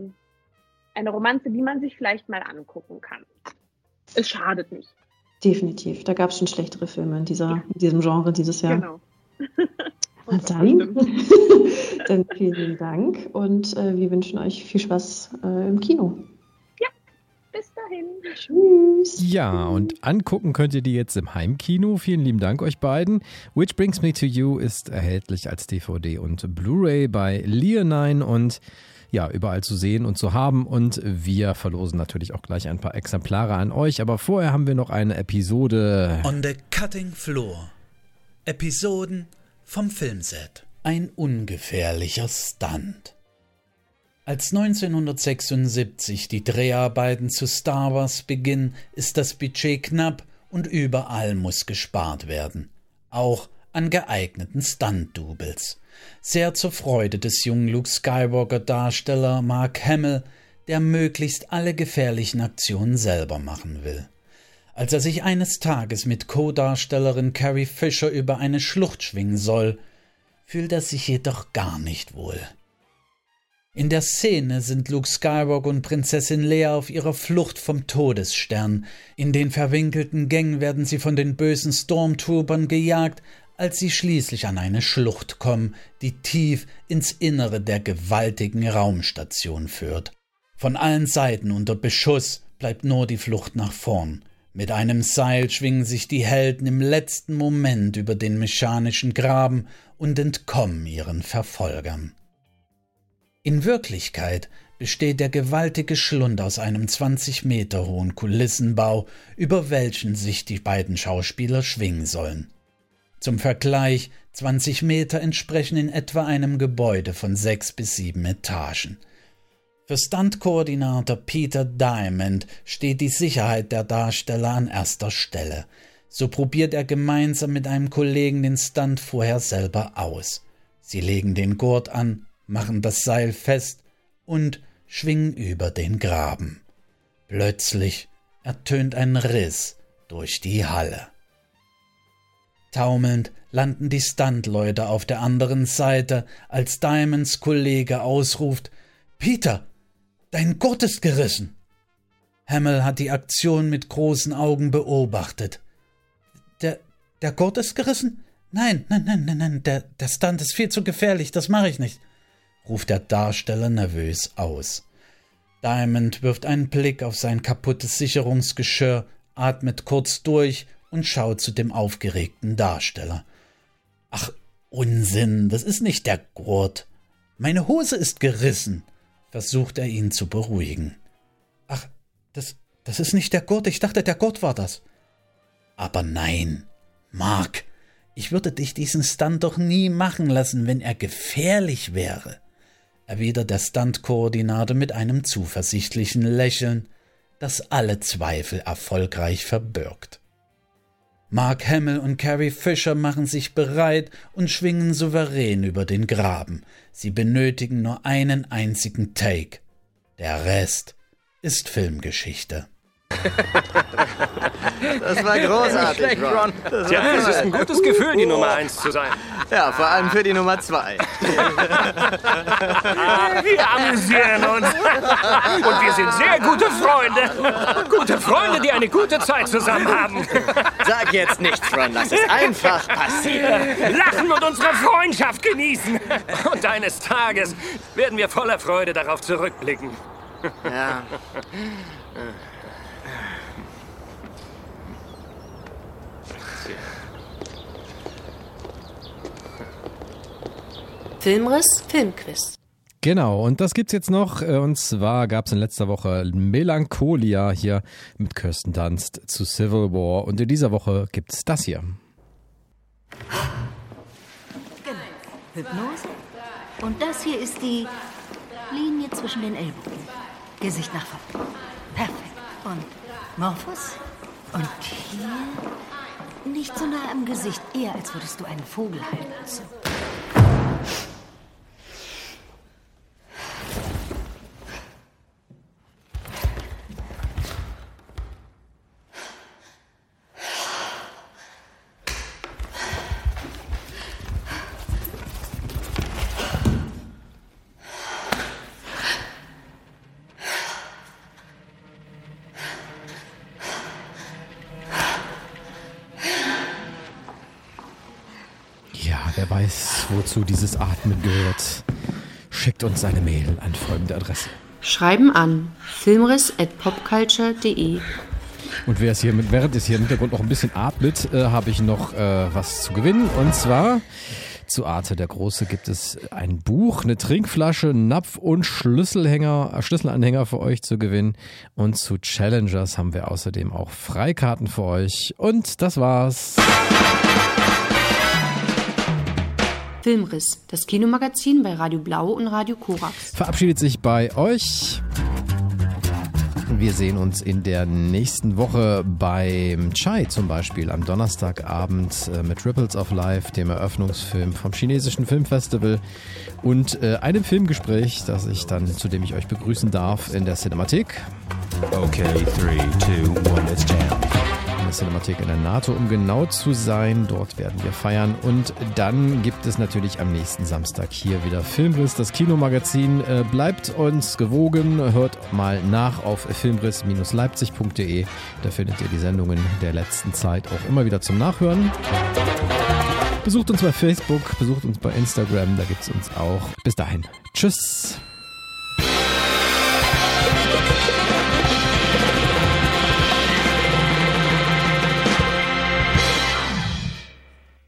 Speaker 13: Romanze, die man sich vielleicht mal angucken kann. Es schadet nicht.
Speaker 12: Definitiv. Da gab es schon schlechtere Filme in diesem Genre dieses Jahr.
Speaker 13: Genau.
Speaker 12: Na dann vielen Dank und wir wünschen euch viel Spaß im Kino.
Speaker 13: Ja, bis dahin.
Speaker 12: Tschüss.
Speaker 2: Ja, und angucken könnt ihr die jetzt im Heimkino. Vielen lieben Dank euch beiden. Which Brings Me to You ist erhältlich als DVD und Blu-ray bei Leonine und ja, überall zu sehen und zu haben. Und wir verlosen natürlich auch gleich ein paar Exemplare an euch. Aber vorher haben wir noch eine Episode.
Speaker 14: On the Cutting Floor. Episoden vom Filmset. Ein ungefährlicher Stunt. Als 1976 die Dreharbeiten zu Star Wars beginnen, ist das Budget knapp und überall muss gespart werden. Auch an geeigneten Stunt-Doubles. Sehr zur Freude des jungen Luke Skywalker-Darsteller Mark Hamill, der möglichst alle gefährlichen Aktionen selber machen will. Als er sich eines Tages mit Co-Darstellerin Carrie Fisher über eine Schlucht schwingen soll, fühlt er sich jedoch gar nicht wohl. In der Szene sind Luke Skywalker und Prinzessin Leia auf ihrer Flucht vom Todesstern. In den verwinkelten Gängen werden sie von den bösen Stormtroopern gejagt, als sie schließlich an eine Schlucht kommen, die tief ins Innere der gewaltigen Raumstation führt. Von allen Seiten unter Beschuss bleibt nur die Flucht nach vorn. Mit einem Seil schwingen sich die Helden im letzten Moment über den mechanischen Graben und entkommen ihren Verfolgern. In Wirklichkeit besteht der gewaltige Schlund aus einem 20 Meter hohen Kulissenbau, über welchen sich die beiden Schauspieler schwingen sollen. Zum Vergleich, 20 Meter entsprechen in etwa einem Gebäude von 6 bis 7 Etagen. Für Stunt-Koordinator Peter Diamond steht die Sicherheit der Darsteller an erster Stelle. So probiert er gemeinsam mit einem Kollegen den Stunt vorher selber aus. Sie legen den Gurt an, machen das Seil fest und schwingen über den Graben. Plötzlich ertönt ein Riss durch die Halle. Taumelnd landen die Stuntleute auf der anderen Seite, als Diamonds Kollege ausruft: »Peter, dein Gurt ist gerissen!« Hamill hat die Aktion mit großen Augen beobachtet. Der Gurt ist gerissen? Nein, der Stunt ist viel zu gefährlich, das mache ich nicht«, ruft der Darsteller nervös aus. Diamond wirft einen Blick auf sein kaputtes Sicherungsgeschirr, atmet kurz durch und schaut zu dem aufgeregten Darsteller. »Ach, Unsinn, das ist nicht der Gurt. Meine Hose ist gerissen«, versucht er ihn zu beruhigen. »Ach, das ist nicht der Gurt, ich dachte, der Gurt war das.« »Aber nein, Mark, ich würde dich diesen Stunt doch nie machen lassen, wenn er gefährlich wäre«, erwidert der Stunt-Koordinator mit einem zuversichtlichen Lächeln, das alle Zweifel erfolgreich verbirgt. Mark Hamill und Carrie Fisher machen sich bereit und schwingen souverän über den Graben. Sie benötigen nur einen einzigen Take. Der Rest ist Filmgeschichte.
Speaker 15: Das war großartig,
Speaker 16: Schlecht,
Speaker 15: Ron.
Speaker 16: Tja, es ist ein gutes Gefühl, die Nummer 1 zu sein.
Speaker 15: Ja, vor allem für die Nummer 2.
Speaker 16: Wir amüsieren uns. Und wir sind sehr gute Freunde. Gute Freunde, die eine gute Zeit zusammen haben.
Speaker 15: Sag jetzt nichts, Ron. Lass es einfach passieren.
Speaker 16: Lachen und unsere Freundschaft genießen. Und eines Tages werden wir voller Freude darauf zurückblicken.
Speaker 15: Ja.
Speaker 1: Filmriss, Filmquiz.
Speaker 2: Genau, und das gibt's jetzt noch. Und zwar gab's in letzter Woche Melancholia hier mit Kirsten Dunst zu Civil War. Und in dieser Woche gibt's das hier.
Speaker 17: Genau. Hypnose. Und das hier ist die Linie zwischen den Ellbogen. Gesicht nach vorne. Perfekt. Und Morphos. Und hier nicht so nah am Gesicht. Eher, als würdest du einen Vogel halten. So.
Speaker 2: Wer weiß, wozu dieses Atmen gehört, schickt uns eine Mail an folgende Adresse.
Speaker 1: Schreiben an filmriss@popculture.de.
Speaker 2: Und während es hier im Hintergrund noch ein bisschen atmet, habe ich noch was zu gewinnen. Und zwar zu Arte der Große gibt es ein Buch, eine Trinkflasche, Napf und Schlüsselanhänger für euch zu gewinnen. Und zu Challengers haben wir außerdem auch Freikarten für euch. Und das war's.
Speaker 1: Filmriss, das Kinomagazin bei Radio Blau und Radio Korax.
Speaker 2: Verabschiedet sich bei euch. Wir sehen uns in der nächsten Woche beim Chai zum Beispiel am Donnerstagabend mit Ripples of Life, dem Eröffnungsfilm vom chinesischen Filmfestival und einem Filmgespräch, zu dem ich euch begrüßen darf in der Cinemathek.
Speaker 3: Okay, 3, 2, 1, let's jam.
Speaker 2: Cinemathek in der NATO, um genau zu sein. Dort werden wir feiern. Und dann gibt es natürlich am nächsten Samstag hier wieder Filmriss, das Kinomagazin. Bleibt uns gewogen, hört mal nach auf filmriss-leipzig.de. Da findet ihr die Sendungen der letzten Zeit auch immer wieder zum Nachhören. Besucht uns bei Facebook, besucht uns bei Instagram, da gibt es uns auch. Bis dahin. Tschüss.